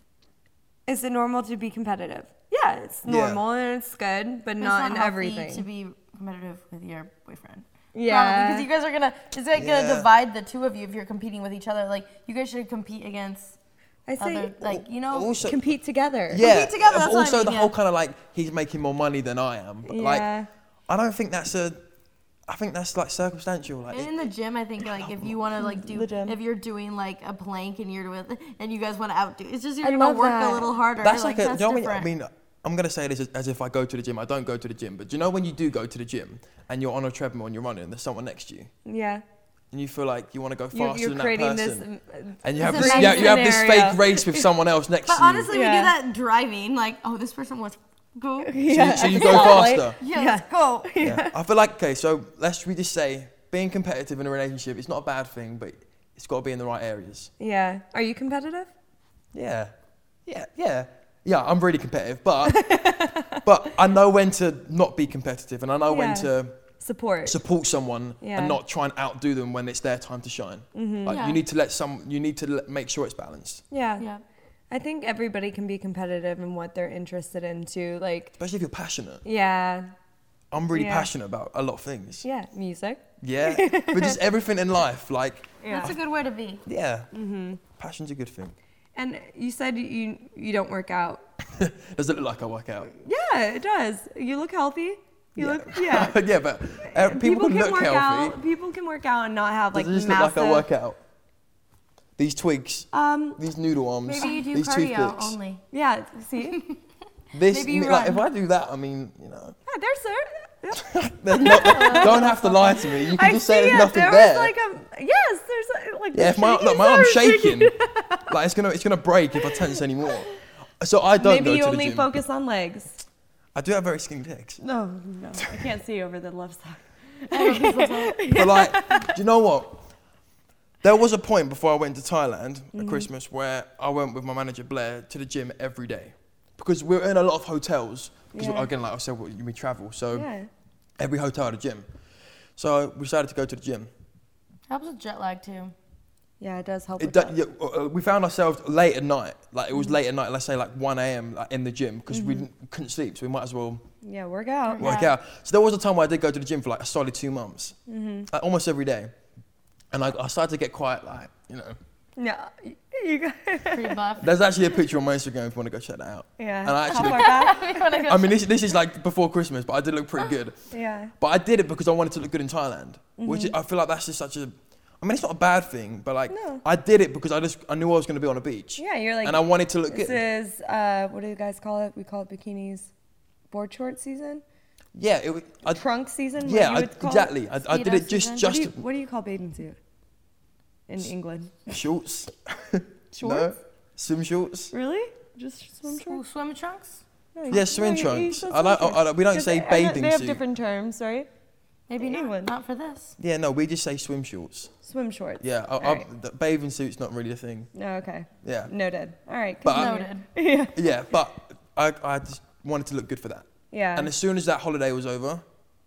Speaker 2: is it normal to be competitive? Yeah, it's
Speaker 1: Yeah.
Speaker 2: normal and it's good, but
Speaker 3: It's
Speaker 2: not, in
Speaker 3: healthy
Speaker 2: everything.
Speaker 3: to be competitive with your boyfriend.
Speaker 2: Yeah.
Speaker 3: Probably, because you guys are gonna it's like
Speaker 1: Yeah.
Speaker 3: gonna divide the two of you if you're competing with each other. Like you guys should compete against
Speaker 2: I say
Speaker 3: other like you know
Speaker 1: Also,
Speaker 2: compete together.
Speaker 1: yeah.
Speaker 3: together, that's what I
Speaker 1: also,
Speaker 3: mean,
Speaker 1: the
Speaker 3: yeah.
Speaker 1: whole kind of like he's making more money than I am. But
Speaker 2: Yeah.
Speaker 1: like, I don't think that's a. I think that's like circumstantial. Like,
Speaker 3: And in the gym, I think like if you want to like do
Speaker 2: The gym.
Speaker 3: if you're doing like a plank and you're with and you guys want to outdo, it's just you're
Speaker 2: I
Speaker 3: gonna
Speaker 2: love
Speaker 3: work
Speaker 2: that.
Speaker 3: a little harder.
Speaker 1: that's like, a.
Speaker 3: that's
Speaker 1: Do you know what I
Speaker 3: different.
Speaker 1: mean? I mean, I'm gonna say this as, as if I go to the gym. I don't go to the gym, but do you know when you do go to the gym and you're on a treadmill and you're running, and there's someone next to you,
Speaker 2: Yeah.
Speaker 1: and you feel like you want to go
Speaker 2: You're,
Speaker 1: faster
Speaker 2: you're
Speaker 1: than that
Speaker 2: creating
Speaker 1: person,
Speaker 2: this. um,
Speaker 1: and you have
Speaker 3: It's
Speaker 1: this,
Speaker 3: a
Speaker 1: yeah,
Speaker 3: nice
Speaker 1: you have this
Speaker 2: scenario.
Speaker 1: fake race with someone else next
Speaker 3: But
Speaker 1: to you.
Speaker 3: honestly, we
Speaker 2: Yeah.
Speaker 3: do that driving. Like, oh, this person wants go.
Speaker 1: So
Speaker 2: Yeah.
Speaker 1: you, so you go
Speaker 2: Exactly.
Speaker 1: faster.
Speaker 3: Yeah,
Speaker 2: Yeah.
Speaker 3: let's go.
Speaker 1: Yeah. I feel like, okay, so let's we just say being competitive in a relationship is not a bad thing, but it's got to be in the right areas.
Speaker 2: Yeah. Are you competitive?
Speaker 1: Yeah, yeah, yeah, yeah. I'm really competitive, but but I know when to not be competitive, and I know when
Speaker 2: Yeah.
Speaker 1: to
Speaker 2: Support.
Speaker 1: support someone
Speaker 2: Yeah.
Speaker 1: and not try and outdo them when it's their time to shine.
Speaker 2: Mm-hmm.
Speaker 1: Like
Speaker 3: Yeah.
Speaker 1: you need to let some, you need to let, make sure it's balanced,
Speaker 2: Yeah.
Speaker 3: Yeah.
Speaker 2: I think everybody can be competitive in what they're interested in too. Like,
Speaker 1: especially if you're passionate.
Speaker 2: yeah.
Speaker 1: I'm really
Speaker 2: Yeah.
Speaker 1: passionate about a lot of things.
Speaker 2: Yeah. Music.
Speaker 1: Yeah, but just everything in life, like
Speaker 2: Yeah.
Speaker 3: That's a good way to be.
Speaker 1: yeah,
Speaker 2: Mm-hmm.
Speaker 1: passion's a good thing.
Speaker 2: And you said you you don't work out.
Speaker 1: Does it look like I work out?
Speaker 2: Yeah, it does. You look healthy. You
Speaker 1: Yeah.
Speaker 2: look yeah.
Speaker 1: yeah, but uh, people, can look
Speaker 2: work
Speaker 1: healthy.
Speaker 2: out. People can work out and not have like
Speaker 1: Does it just
Speaker 2: massive.
Speaker 1: look like I work out? These twigs,
Speaker 2: Um.
Speaker 1: these noodle arms,
Speaker 3: Maybe you do
Speaker 1: these
Speaker 3: cardio
Speaker 1: toothpicks.
Speaker 3: only.
Speaker 2: Yeah. See.
Speaker 1: This,
Speaker 3: Maybe you
Speaker 1: like, if
Speaker 3: run.
Speaker 1: I do that, I mean, you know,
Speaker 2: Yeah, there's there.
Speaker 1: there's no, don't have to lie to me. You can
Speaker 2: I
Speaker 1: just
Speaker 2: see
Speaker 1: say there's
Speaker 2: it.
Speaker 1: nothing
Speaker 2: there
Speaker 1: there.
Speaker 2: was like a yes. There's a, like
Speaker 1: yeah,
Speaker 2: the
Speaker 1: if my
Speaker 2: shaky
Speaker 1: look, my arm's
Speaker 2: side.
Speaker 1: shaking, like it's gonna it's gonna break if I tense anymore. So I don't
Speaker 2: Maybe
Speaker 1: go
Speaker 2: you
Speaker 1: to
Speaker 2: only
Speaker 1: the gym.
Speaker 2: focus on legs.
Speaker 1: I do have very skinny legs,
Speaker 2: No, no, I can't see over the left side.
Speaker 1: but like, do you know what? There was a point before I went to Thailand
Speaker 2: Mm-hmm.
Speaker 1: at Christmas where I went with my manager Blair to the gym every day because we're in a lot of hotels. Because
Speaker 2: Yeah.
Speaker 1: again, like I said, we we travel, so
Speaker 2: Yeah.
Speaker 1: every hotel had a gym. So we decided to go to the gym.
Speaker 3: Helps with jet lag too.
Speaker 2: Yeah, it does help.
Speaker 1: It
Speaker 2: with
Speaker 1: do,
Speaker 2: that.
Speaker 1: yeah, uh, we found ourselves late at night. Like it
Speaker 2: Mm-hmm.
Speaker 1: was late at night. Let's say like one a.m. Like in the gym because we didn't, couldn't sleep, so we might as well
Speaker 2: Yeah, work out.
Speaker 1: work
Speaker 3: Yeah.
Speaker 1: out. So there was a time where I did go to the gym for like a solid two months,
Speaker 2: Mm-hmm.
Speaker 1: like almost every day, and I, I started to get quite like you know
Speaker 2: No, you got
Speaker 3: Pretty buff.
Speaker 1: There's actually a picture on my Instagram if you want to go check that out.
Speaker 2: yeah.
Speaker 1: And I
Speaker 2: How
Speaker 1: actually,
Speaker 2: far back?
Speaker 1: I mean, this, this is like before Christmas, but I did look pretty good.
Speaker 2: Yeah.
Speaker 1: But I did it because I wanted to look good in Thailand,
Speaker 2: Mm-hmm.
Speaker 1: which I feel like that's just such a. I mean, it's not a bad thing, but like
Speaker 2: No.
Speaker 1: I did it because I just I knew I was going to be on a beach,
Speaker 2: Yeah, you're like.
Speaker 1: and I wanted to look
Speaker 2: This
Speaker 1: good.
Speaker 2: is uh, what do you guys call it? We call it bikinis, board short season,
Speaker 1: Yeah, it. was- I,
Speaker 2: trunk season. what
Speaker 1: yeah,
Speaker 2: you
Speaker 1: I,
Speaker 2: would call it?
Speaker 1: exactly. I, I did
Speaker 3: Speedo
Speaker 1: it just
Speaker 3: season.
Speaker 1: just
Speaker 2: What do, you, what do you call bathing suit in England?
Speaker 1: shorts.
Speaker 2: Shorts?
Speaker 1: No, swim shorts.
Speaker 2: Really? Just swim
Speaker 3: Ooh,
Speaker 2: shorts?
Speaker 3: swim trunks?
Speaker 2: No,
Speaker 1: Yeah,
Speaker 2: you-
Speaker 1: swim
Speaker 2: no, you- you
Speaker 1: trunks.
Speaker 2: said
Speaker 1: I like.
Speaker 2: swim
Speaker 1: I, I, we don't
Speaker 2: trunks.
Speaker 1: say
Speaker 2: 'Cause they-
Speaker 1: bathing
Speaker 2: They have
Speaker 1: suit.
Speaker 2: different terms, right?
Speaker 3: Maybe
Speaker 2: In
Speaker 3: not.
Speaker 2: England.
Speaker 3: Not for this.
Speaker 1: Yeah, no, we just say swim shorts.
Speaker 2: Swim shorts.
Speaker 1: Yeah, I, I,
Speaker 2: Alright.
Speaker 1: the bathing suit's not really a thing.
Speaker 2: No, okay.
Speaker 1: Yeah,
Speaker 2: Noted. All right.
Speaker 1: But I-
Speaker 2: continue.
Speaker 3: Noted.
Speaker 2: yeah.
Speaker 1: yeah, but I, I just wanted to look good for that.
Speaker 2: Yeah.
Speaker 1: And as soon as that holiday was over,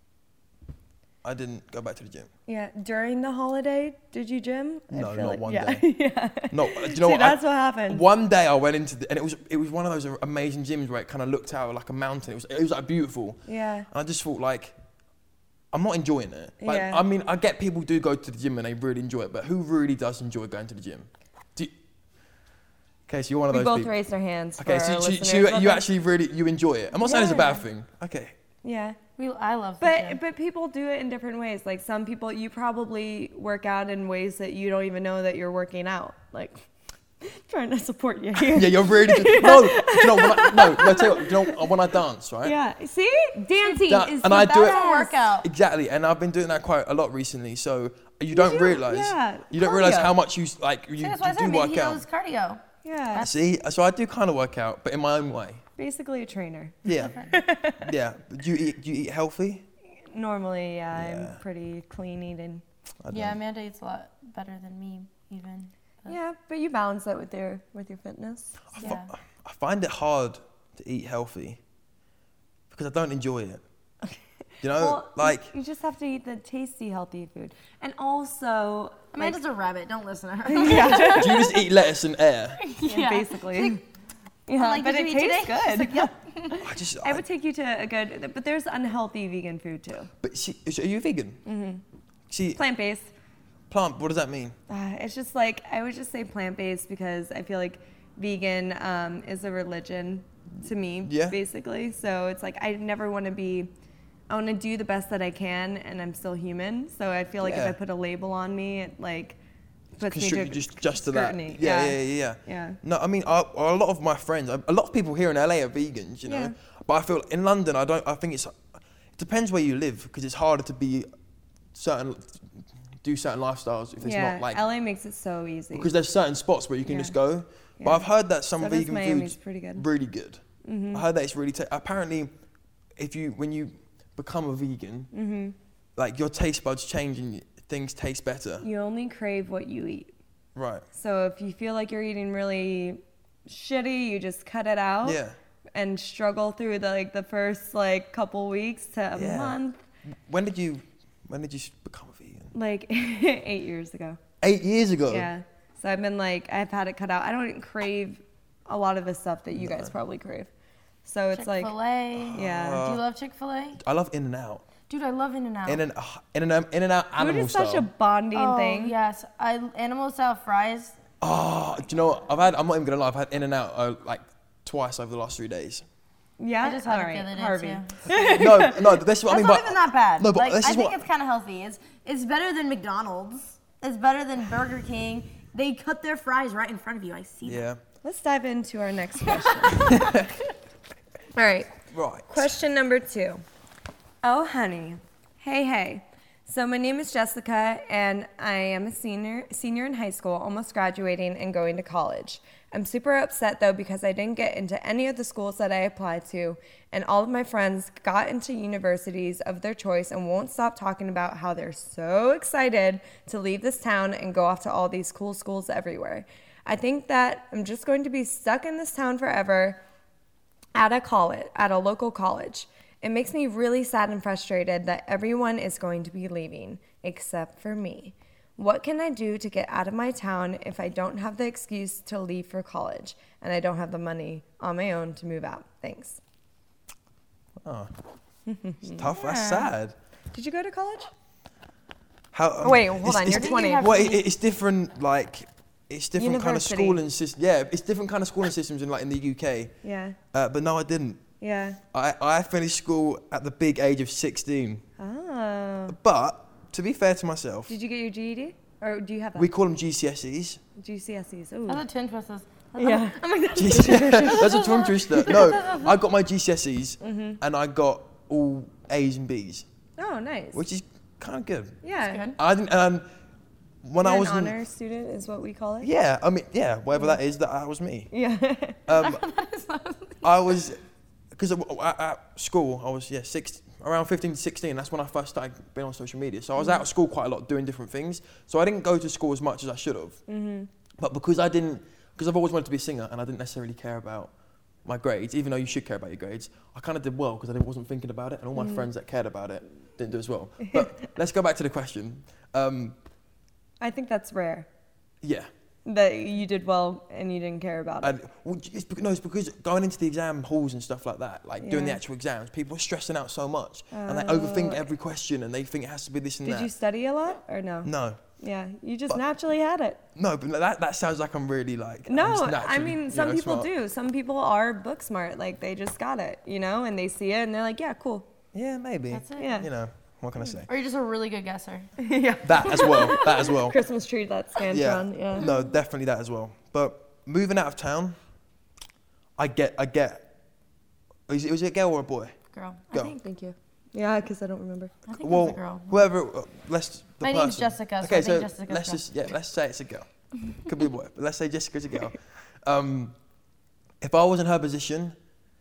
Speaker 1: I didn't go back to the gym.
Speaker 2: Yeah. During the holiday, did you gym? I
Speaker 1: No,
Speaker 2: feel
Speaker 1: not
Speaker 2: like,
Speaker 1: one
Speaker 2: yeah.
Speaker 1: day.
Speaker 2: yeah.
Speaker 1: No, do you know
Speaker 2: See,
Speaker 1: what? I-
Speaker 2: that's what happened.
Speaker 1: One day I went into the, and it was it was one of those amazing gyms where it kind of looked out like a mountain. It was it was like beautiful,
Speaker 2: Yeah.
Speaker 1: and I just thought like, I'm not enjoying it. Like,
Speaker 2: Yeah.
Speaker 1: I mean, I get people do go to the gym and they really enjoy it, but who really does enjoy going to the gym? Do you, okay, so you're one of
Speaker 2: We
Speaker 1: those
Speaker 2: both
Speaker 1: people.
Speaker 2: raised our hands.
Speaker 1: Okay,
Speaker 2: for
Speaker 1: so,
Speaker 2: our
Speaker 1: so,
Speaker 2: listeners
Speaker 1: so you,
Speaker 2: out
Speaker 1: you
Speaker 2: there.
Speaker 1: actually really you enjoy it. I'm not saying it's a
Speaker 2: Yeah.
Speaker 1: bad thing. Okay.
Speaker 2: Yeah.
Speaker 3: We, I love the
Speaker 2: But
Speaker 3: gym.
Speaker 2: but people do it in different ways. Like some people, you probably work out in ways that you don't even know that you're working out. Like trying to support you here.
Speaker 1: Yeah, you're really no. Do you know when I, no? No, tell you, what, do you know when I dance, right?
Speaker 2: Yeah. See, dancing
Speaker 1: That-
Speaker 2: is
Speaker 1: and
Speaker 2: the
Speaker 1: I do it-
Speaker 2: best.
Speaker 3: workout.
Speaker 1: Exactly, and I've been doing that quite a lot recently. So you don't
Speaker 2: do?
Speaker 1: realize,
Speaker 2: Yeah,
Speaker 1: you don't realize
Speaker 2: cardio.
Speaker 1: how much you s- like you,
Speaker 3: See,
Speaker 1: you
Speaker 3: that's why I
Speaker 1: do
Speaker 3: said maybe
Speaker 1: work
Speaker 3: he
Speaker 1: out.
Speaker 3: knows cardio.
Speaker 2: Yeah.
Speaker 1: See, so I do kind of work out, but in my own way.
Speaker 2: Basically a trainer.
Speaker 1: Yeah, yeah. Do you eat? Do you eat healthy?
Speaker 2: Normally, yeah,
Speaker 1: Yeah.
Speaker 2: I'm pretty clean eating.
Speaker 1: I don't.
Speaker 3: Yeah, Amanda eats a lot better than me, even. But
Speaker 2: Yeah, but you balance that with your with your fitness.
Speaker 1: I, fi-
Speaker 3: yeah.
Speaker 1: I find it hard to eat healthy because I don't enjoy it. You know,
Speaker 2: Well,
Speaker 1: like
Speaker 2: you just have to eat the tasty, healthy food, and also
Speaker 3: Amanda's a rabbit. Don't listen to her.
Speaker 1: do you just eat lettuce and air?
Speaker 2: yeah, basically. Yeah,
Speaker 3: like,
Speaker 2: but
Speaker 3: did
Speaker 2: it
Speaker 3: you eat
Speaker 2: tastes
Speaker 3: today? She's
Speaker 2: good.
Speaker 3: like, yeah.
Speaker 1: I just.
Speaker 2: I
Speaker 1: I,
Speaker 2: would take you to a good, but there's unhealthy vegan food too.
Speaker 1: but see, so are you vegan? Mm-hmm. See,
Speaker 2: Plant based.
Speaker 1: plant. What does that mean?
Speaker 2: Uh, it's just like I would just say plant based because I feel like vegan um, is a religion to me,
Speaker 1: Yeah.
Speaker 2: basically. So it's like I never want to be. I want to do the best that I can, and I'm still human. So I feel like
Speaker 1: Yeah.
Speaker 2: if I put a label on me, it like puts me
Speaker 1: Constrict
Speaker 2: to
Speaker 1: you just just to that.
Speaker 2: scrutiny.
Speaker 1: Yeah, yeah, yeah, yeah.
Speaker 2: Yeah.
Speaker 1: No, I mean, I, a lot of my friends, a lot of people here in L A are vegans, you know.
Speaker 2: Yeah.
Speaker 1: But I feel in London, I don't. I think it's. It depends where you live because it's harder to be certain, do certain lifestyles if it's
Speaker 2: yeah,
Speaker 1: not like
Speaker 2: L A makes it so easy.
Speaker 1: because there's certain spots where you can
Speaker 2: Yeah.
Speaker 1: just go. But
Speaker 2: Yeah.
Speaker 1: I've heard that some
Speaker 2: So does
Speaker 1: vegan
Speaker 2: Miami's
Speaker 1: food's
Speaker 2: pretty good.
Speaker 1: really good.
Speaker 2: Mm-hmm.
Speaker 1: I heard that it's really ta- apparently, if you when you become a vegan,
Speaker 2: Mm-hmm.
Speaker 1: like your taste buds change and things taste better.
Speaker 2: You only crave what you eat.
Speaker 1: Right.
Speaker 2: So if you feel like you're eating really shitty, you just cut it out.
Speaker 1: Yeah.
Speaker 2: And struggle through the like the first like couple weeks to a
Speaker 1: Yeah.
Speaker 2: month.
Speaker 1: When did you when did you s- become a vegan?
Speaker 2: Like eight years ago.
Speaker 1: Eight years ago.
Speaker 2: Yeah. So I've been like I've had it cut out. I don't crave a lot of the stuff that you guys probably crave. So it's like
Speaker 3: Chick-fil-A.
Speaker 2: yeah.
Speaker 3: Do you love Chick-fil-A?
Speaker 1: I love In and Out.
Speaker 3: Dude, I love In-N-Out.
Speaker 1: In and uh, In and Out, In and Out
Speaker 2: Food
Speaker 1: animal
Speaker 2: is
Speaker 1: style.
Speaker 2: such a bonding
Speaker 3: oh,
Speaker 2: thing.
Speaker 3: yes. I animal style fries.
Speaker 1: Oh, do you know what? I've had. I'm not even gonna lie. I've had In and Out uh, like twice over the last three days.
Speaker 2: Yeah.
Speaker 3: I just had
Speaker 2: All
Speaker 3: it the
Speaker 2: right,
Speaker 3: other day
Speaker 2: Harvey.
Speaker 3: too.
Speaker 1: no, no. This is what I
Speaker 3: That's
Speaker 1: mean.
Speaker 3: not
Speaker 1: but,
Speaker 3: even that bad.
Speaker 1: No, but
Speaker 3: like,
Speaker 1: this
Speaker 3: I
Speaker 1: is
Speaker 3: think
Speaker 1: what-
Speaker 3: it's kind of healthy. It's it's better than McDonald's. It's better than Burger King. They cut their fries right in front of you. I see that.
Speaker 1: Yeah.
Speaker 2: Let's dive into our next question. All right.
Speaker 1: Right.
Speaker 2: Question number two. Oh, honey. Hey, hey. So my name is Jessica, and I am a senior senior in high school, almost graduating and going to college. I'm super upset, though, because I didn't get into any of the schools that I applied to, and all of my friends got into universities of their choice and won't stop talking about how they're so excited to leave this town and go off to all these cool schools everywhere. I think that I'm just going to be stuck in this town forever at a college, at a local college. It makes me really sad and frustrated that everyone is going to be leaving, except for me. What can I do to get out of my town if I don't have the excuse to leave for college and I don't have the money on my own to move out? Thanks.
Speaker 1: Oh. It's tough. That's sad.
Speaker 2: Did you go to college?
Speaker 1: How? um,
Speaker 2: Oh, wait, hold
Speaker 1: it's-
Speaker 2: on,
Speaker 1: it's
Speaker 2: you're
Speaker 1: di-
Speaker 2: twenty.
Speaker 1: Well, it, it's different. Like, it's different kind of
Speaker 2: University.
Speaker 1: schooling system. Yeah, it's different kind of schooling systems in like in the U K.
Speaker 2: Yeah.
Speaker 1: Uh, but no, I didn't.
Speaker 2: Yeah.
Speaker 1: I, I finished school at the big age of sixteen.
Speaker 2: Oh.
Speaker 1: But to be fair to myself,
Speaker 2: Did you get your G E D? Or do you have that?
Speaker 1: we call them G C S Es.
Speaker 2: G C S Es. Ooh.
Speaker 3: That's a twin twisters.
Speaker 2: Yeah.
Speaker 3: Oh my god.
Speaker 1: That's a tongue twister. No, I got my G C S Es
Speaker 2: Mm-hmm.
Speaker 1: and I got all A's and B's,
Speaker 2: Oh, nice.
Speaker 1: which is kind of good.
Speaker 2: yeah.
Speaker 3: That's good.
Speaker 1: I didn't. Um, when
Speaker 2: You're
Speaker 1: I
Speaker 2: an
Speaker 1: was in,
Speaker 2: honor student is what we call it.
Speaker 1: yeah, I mean, yeah, whatever that is, that was me.
Speaker 2: Yeah.
Speaker 1: Um, I was, because at, at school, I was, yeah, six, around fifteen to sixteen, that's when I first started being on social media. So I was out of school quite a lot doing different things. So I didn't go to school as much as I should have.
Speaker 2: Mm-hmm.
Speaker 1: But because I didn't, because I've always wanted to be a singer and I didn't necessarily care about my grades, even though you should care about your grades, I kind of did well because I wasn't thinking about it and all my
Speaker 2: Mm.
Speaker 1: friends that cared about it didn't do as well. But let's go back to the question. Um,
Speaker 2: I think that's rare
Speaker 1: yeah.
Speaker 2: that you did well and you didn't care about it.
Speaker 1: And well, it's because, no, it's because going into the exam halls and stuff like that, like doing the
Speaker 2: Yeah.
Speaker 1: actual exams, people are stressing out so much and they overthink
Speaker 2: Oh.
Speaker 1: every question and they think it has to be this and
Speaker 2: Did
Speaker 1: that.
Speaker 2: you study a lot or no?
Speaker 1: No,
Speaker 2: Yeah, you just
Speaker 1: But-
Speaker 2: naturally had it.
Speaker 1: no, but that that sounds like I'm really like. I'm
Speaker 2: No,
Speaker 1: just
Speaker 2: I
Speaker 1: naturally,
Speaker 2: mean,
Speaker 1: you
Speaker 2: some
Speaker 1: know,
Speaker 2: people
Speaker 1: smart.
Speaker 2: do. Some people are book smart. Like, they just got it, you know, and they see it and they're like, yeah, cool.
Speaker 1: Yeah, maybe.
Speaker 3: That's it.
Speaker 2: Yeah.
Speaker 1: You know, what can I say?
Speaker 3: Or you're just a really good guesser.
Speaker 2: yeah.
Speaker 1: That as well. That as well.
Speaker 2: Christmas tree, that Scantron. Yeah.
Speaker 1: No, definitely that as well. But moving out of town, I get, I get. Was it, was it a girl or a boy?
Speaker 3: Girl.
Speaker 1: Go.
Speaker 2: I think, thank you. Yeah, because I don't remember.
Speaker 3: I think
Speaker 1: Well,
Speaker 3: it's a girl.
Speaker 1: whoever. Uh, let's. The
Speaker 3: My
Speaker 1: person.
Speaker 3: name's Jessica, so
Speaker 1: Okay,
Speaker 3: I think
Speaker 1: so
Speaker 3: Jessica's
Speaker 1: let's
Speaker 3: girl.
Speaker 1: just yeah, let's say it's a girl. Could be a boy, but let's say Jessica's a girl. Um, if I was in her position,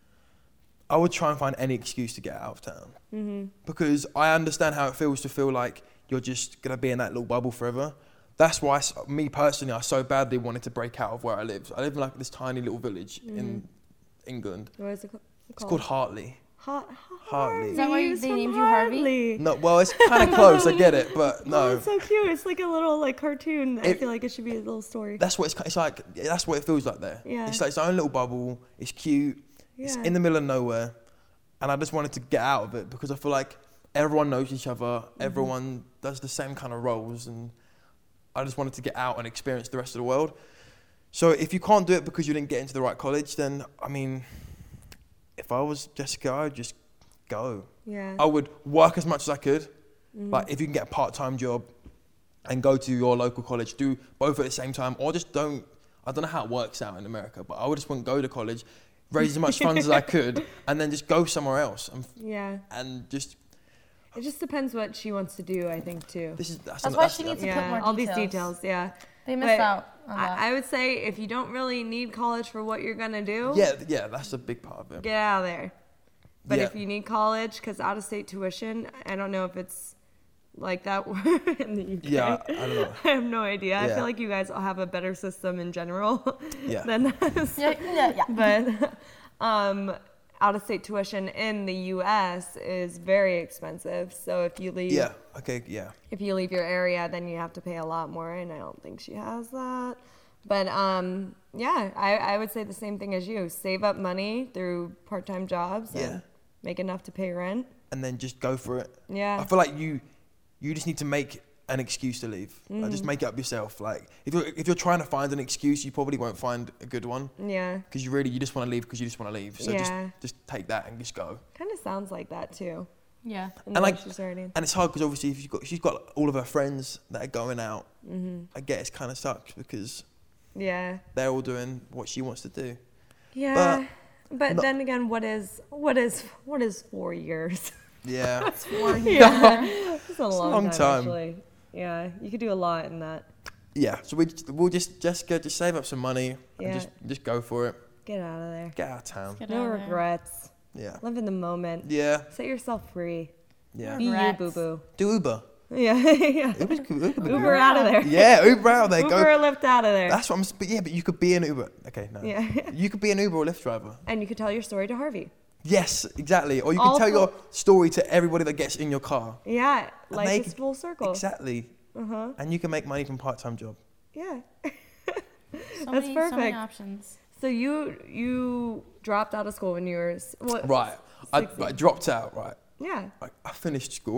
Speaker 1: I would try and find any excuse to get out of town.
Speaker 2: Mm-hmm.
Speaker 1: Because I understand how it feels to feel like you're just going to be in that little bubble forever. That's why, s- me personally, I so badly wanted to break out of where I live. I live in like this tiny little village in England.
Speaker 2: What is it ca-
Speaker 1: It's called Hartley.
Speaker 2: Ha-
Speaker 1: Hartley.
Speaker 3: Is that why
Speaker 2: Harvey's
Speaker 3: they
Speaker 2: from
Speaker 3: named you Harvey?
Speaker 2: Hartley.
Speaker 1: No, well, it's kind of close, I get it, but
Speaker 2: Oh,
Speaker 1: no.
Speaker 2: it's so cute. It's like a little like cartoon. I
Speaker 1: It-
Speaker 2: feel like it should be a little story.
Speaker 1: That's what it's, ki- it's like, that's what it feels like there.
Speaker 2: Yeah.
Speaker 1: It's like its own little bubble, it's cute, it's
Speaker 2: Yeah.
Speaker 1: in the middle of nowhere, and I just wanted to get out of it because I feel like everyone knows each other,
Speaker 2: Mm-hmm.
Speaker 1: everyone does the same kind of roles, and I just wanted to get out and experience the rest of the world. So if you can't do it because you didn't get into the right college, then, I mean, if I was Jessica, I'd just go.
Speaker 2: Yeah.
Speaker 1: I would work as much as I could,
Speaker 2: Mm-hmm.
Speaker 1: like if you can get a part-time job and go to your local college, do both at the same time, or just don't, I don't know how it works out in America, but I would just want to go to college, raise as much funds as I could, and then just go somewhere else and,
Speaker 2: Yeah.
Speaker 1: and just,
Speaker 2: It just depends what she wants to do, I think, too.
Speaker 1: this is, that's,
Speaker 3: That's
Speaker 1: an-
Speaker 3: why
Speaker 1: that's
Speaker 3: she needs to
Speaker 2: yeah,
Speaker 3: put more
Speaker 2: all these
Speaker 3: details.
Speaker 2: details, yeah.
Speaker 3: They missed
Speaker 2: But
Speaker 3: out on that.
Speaker 2: I, I would say if you don't really need college for what you're gonna do,
Speaker 1: yeah, yeah, that's a big part of it.
Speaker 2: get out of there. But
Speaker 1: Yeah.
Speaker 2: if you need college, because out-of-state tuition, I don't know if it's like that in the U K.
Speaker 1: Yeah, I don't know.
Speaker 2: I have no idea. I
Speaker 1: Yeah.
Speaker 2: feel like you guys all have a better system in general
Speaker 1: Yeah.
Speaker 2: than us.
Speaker 3: yeah, yeah, yeah.
Speaker 2: But um, out-of-state tuition in the U S is very expensive. So if you leave,
Speaker 1: Yeah, okay, yeah.
Speaker 2: if you leave your area, then you have to pay a lot more, and I don't think she has that. But um, yeah, I, I would say the same thing as you. Save up money through part-time jobs
Speaker 1: Yeah.
Speaker 2: and make enough to pay rent.
Speaker 1: And then just go for it.
Speaker 2: Yeah.
Speaker 1: I feel like you, you just need to make an excuse to leave. Like, just make it up yourself. Like if you're if you're trying to find an excuse, you probably won't find a good one
Speaker 2: Yeah.
Speaker 1: because you really you just want to leave because you just want to leave. So
Speaker 2: Yeah.
Speaker 1: just just take that and just go.
Speaker 2: Kind of sounds like that too.
Speaker 3: Yeah.
Speaker 2: in
Speaker 1: And
Speaker 2: what
Speaker 1: like
Speaker 2: she's already-
Speaker 1: and it's hard because obviously if you've got she's got all of her friends that are going out.
Speaker 2: Mm-hmm.
Speaker 1: I guess it kind of sucks because
Speaker 2: Yeah.
Speaker 1: they're all doing what she wants to do.
Speaker 2: Yeah. But,
Speaker 1: no-
Speaker 2: then again, what is what is what is four years?
Speaker 1: Yeah.
Speaker 2: yeah. It's a long,
Speaker 1: long
Speaker 2: time,
Speaker 1: time.
Speaker 2: actually. Yeah, you could do a lot in that.
Speaker 1: Yeah. So we just, we'll just Jessica just save up some money
Speaker 2: Yeah.
Speaker 1: and just just go for it.
Speaker 2: Get out of there.
Speaker 1: Get out of town.
Speaker 3: Get
Speaker 2: No
Speaker 3: out of there.
Speaker 2: regrets.
Speaker 1: Yeah.
Speaker 2: Live in the moment.
Speaker 1: Yeah.
Speaker 2: Set yourself free.
Speaker 1: Yeah.
Speaker 2: Be you,
Speaker 3: Regrets.
Speaker 2: boo boo.
Speaker 1: Do Uber.
Speaker 2: Yeah, yeah.
Speaker 1: Uber's cool. Uber, be
Speaker 2: Uber
Speaker 1: cool.
Speaker 2: out of there.
Speaker 1: Yeah, Uber out there.
Speaker 2: Uber
Speaker 1: Go.
Speaker 2: or Lyft out of there.
Speaker 1: That's what I'm. But yeah, but you could be an Uber. Okay, no.
Speaker 2: Yeah.
Speaker 1: You could be an Uber or Lyft driver.
Speaker 2: And you could tell your story to Harvey.
Speaker 1: Yes, exactly. Or you
Speaker 2: All
Speaker 1: can tell
Speaker 2: full-
Speaker 1: your story to everybody that gets in your car.
Speaker 2: Yeah,
Speaker 1: And
Speaker 2: life
Speaker 1: they
Speaker 2: is
Speaker 1: could-
Speaker 2: full circle.
Speaker 1: Exactly.
Speaker 2: Uh-huh.
Speaker 1: And you can make money from part-time job.
Speaker 2: Yeah.
Speaker 3: So
Speaker 2: That's
Speaker 3: many, So many
Speaker 2: perfect.
Speaker 3: options.
Speaker 2: So you you dropped out of school when you were s- what?
Speaker 1: Right. I,
Speaker 2: sixteen.
Speaker 1: I dropped out. Right.
Speaker 2: Yeah.
Speaker 1: I, I finished school.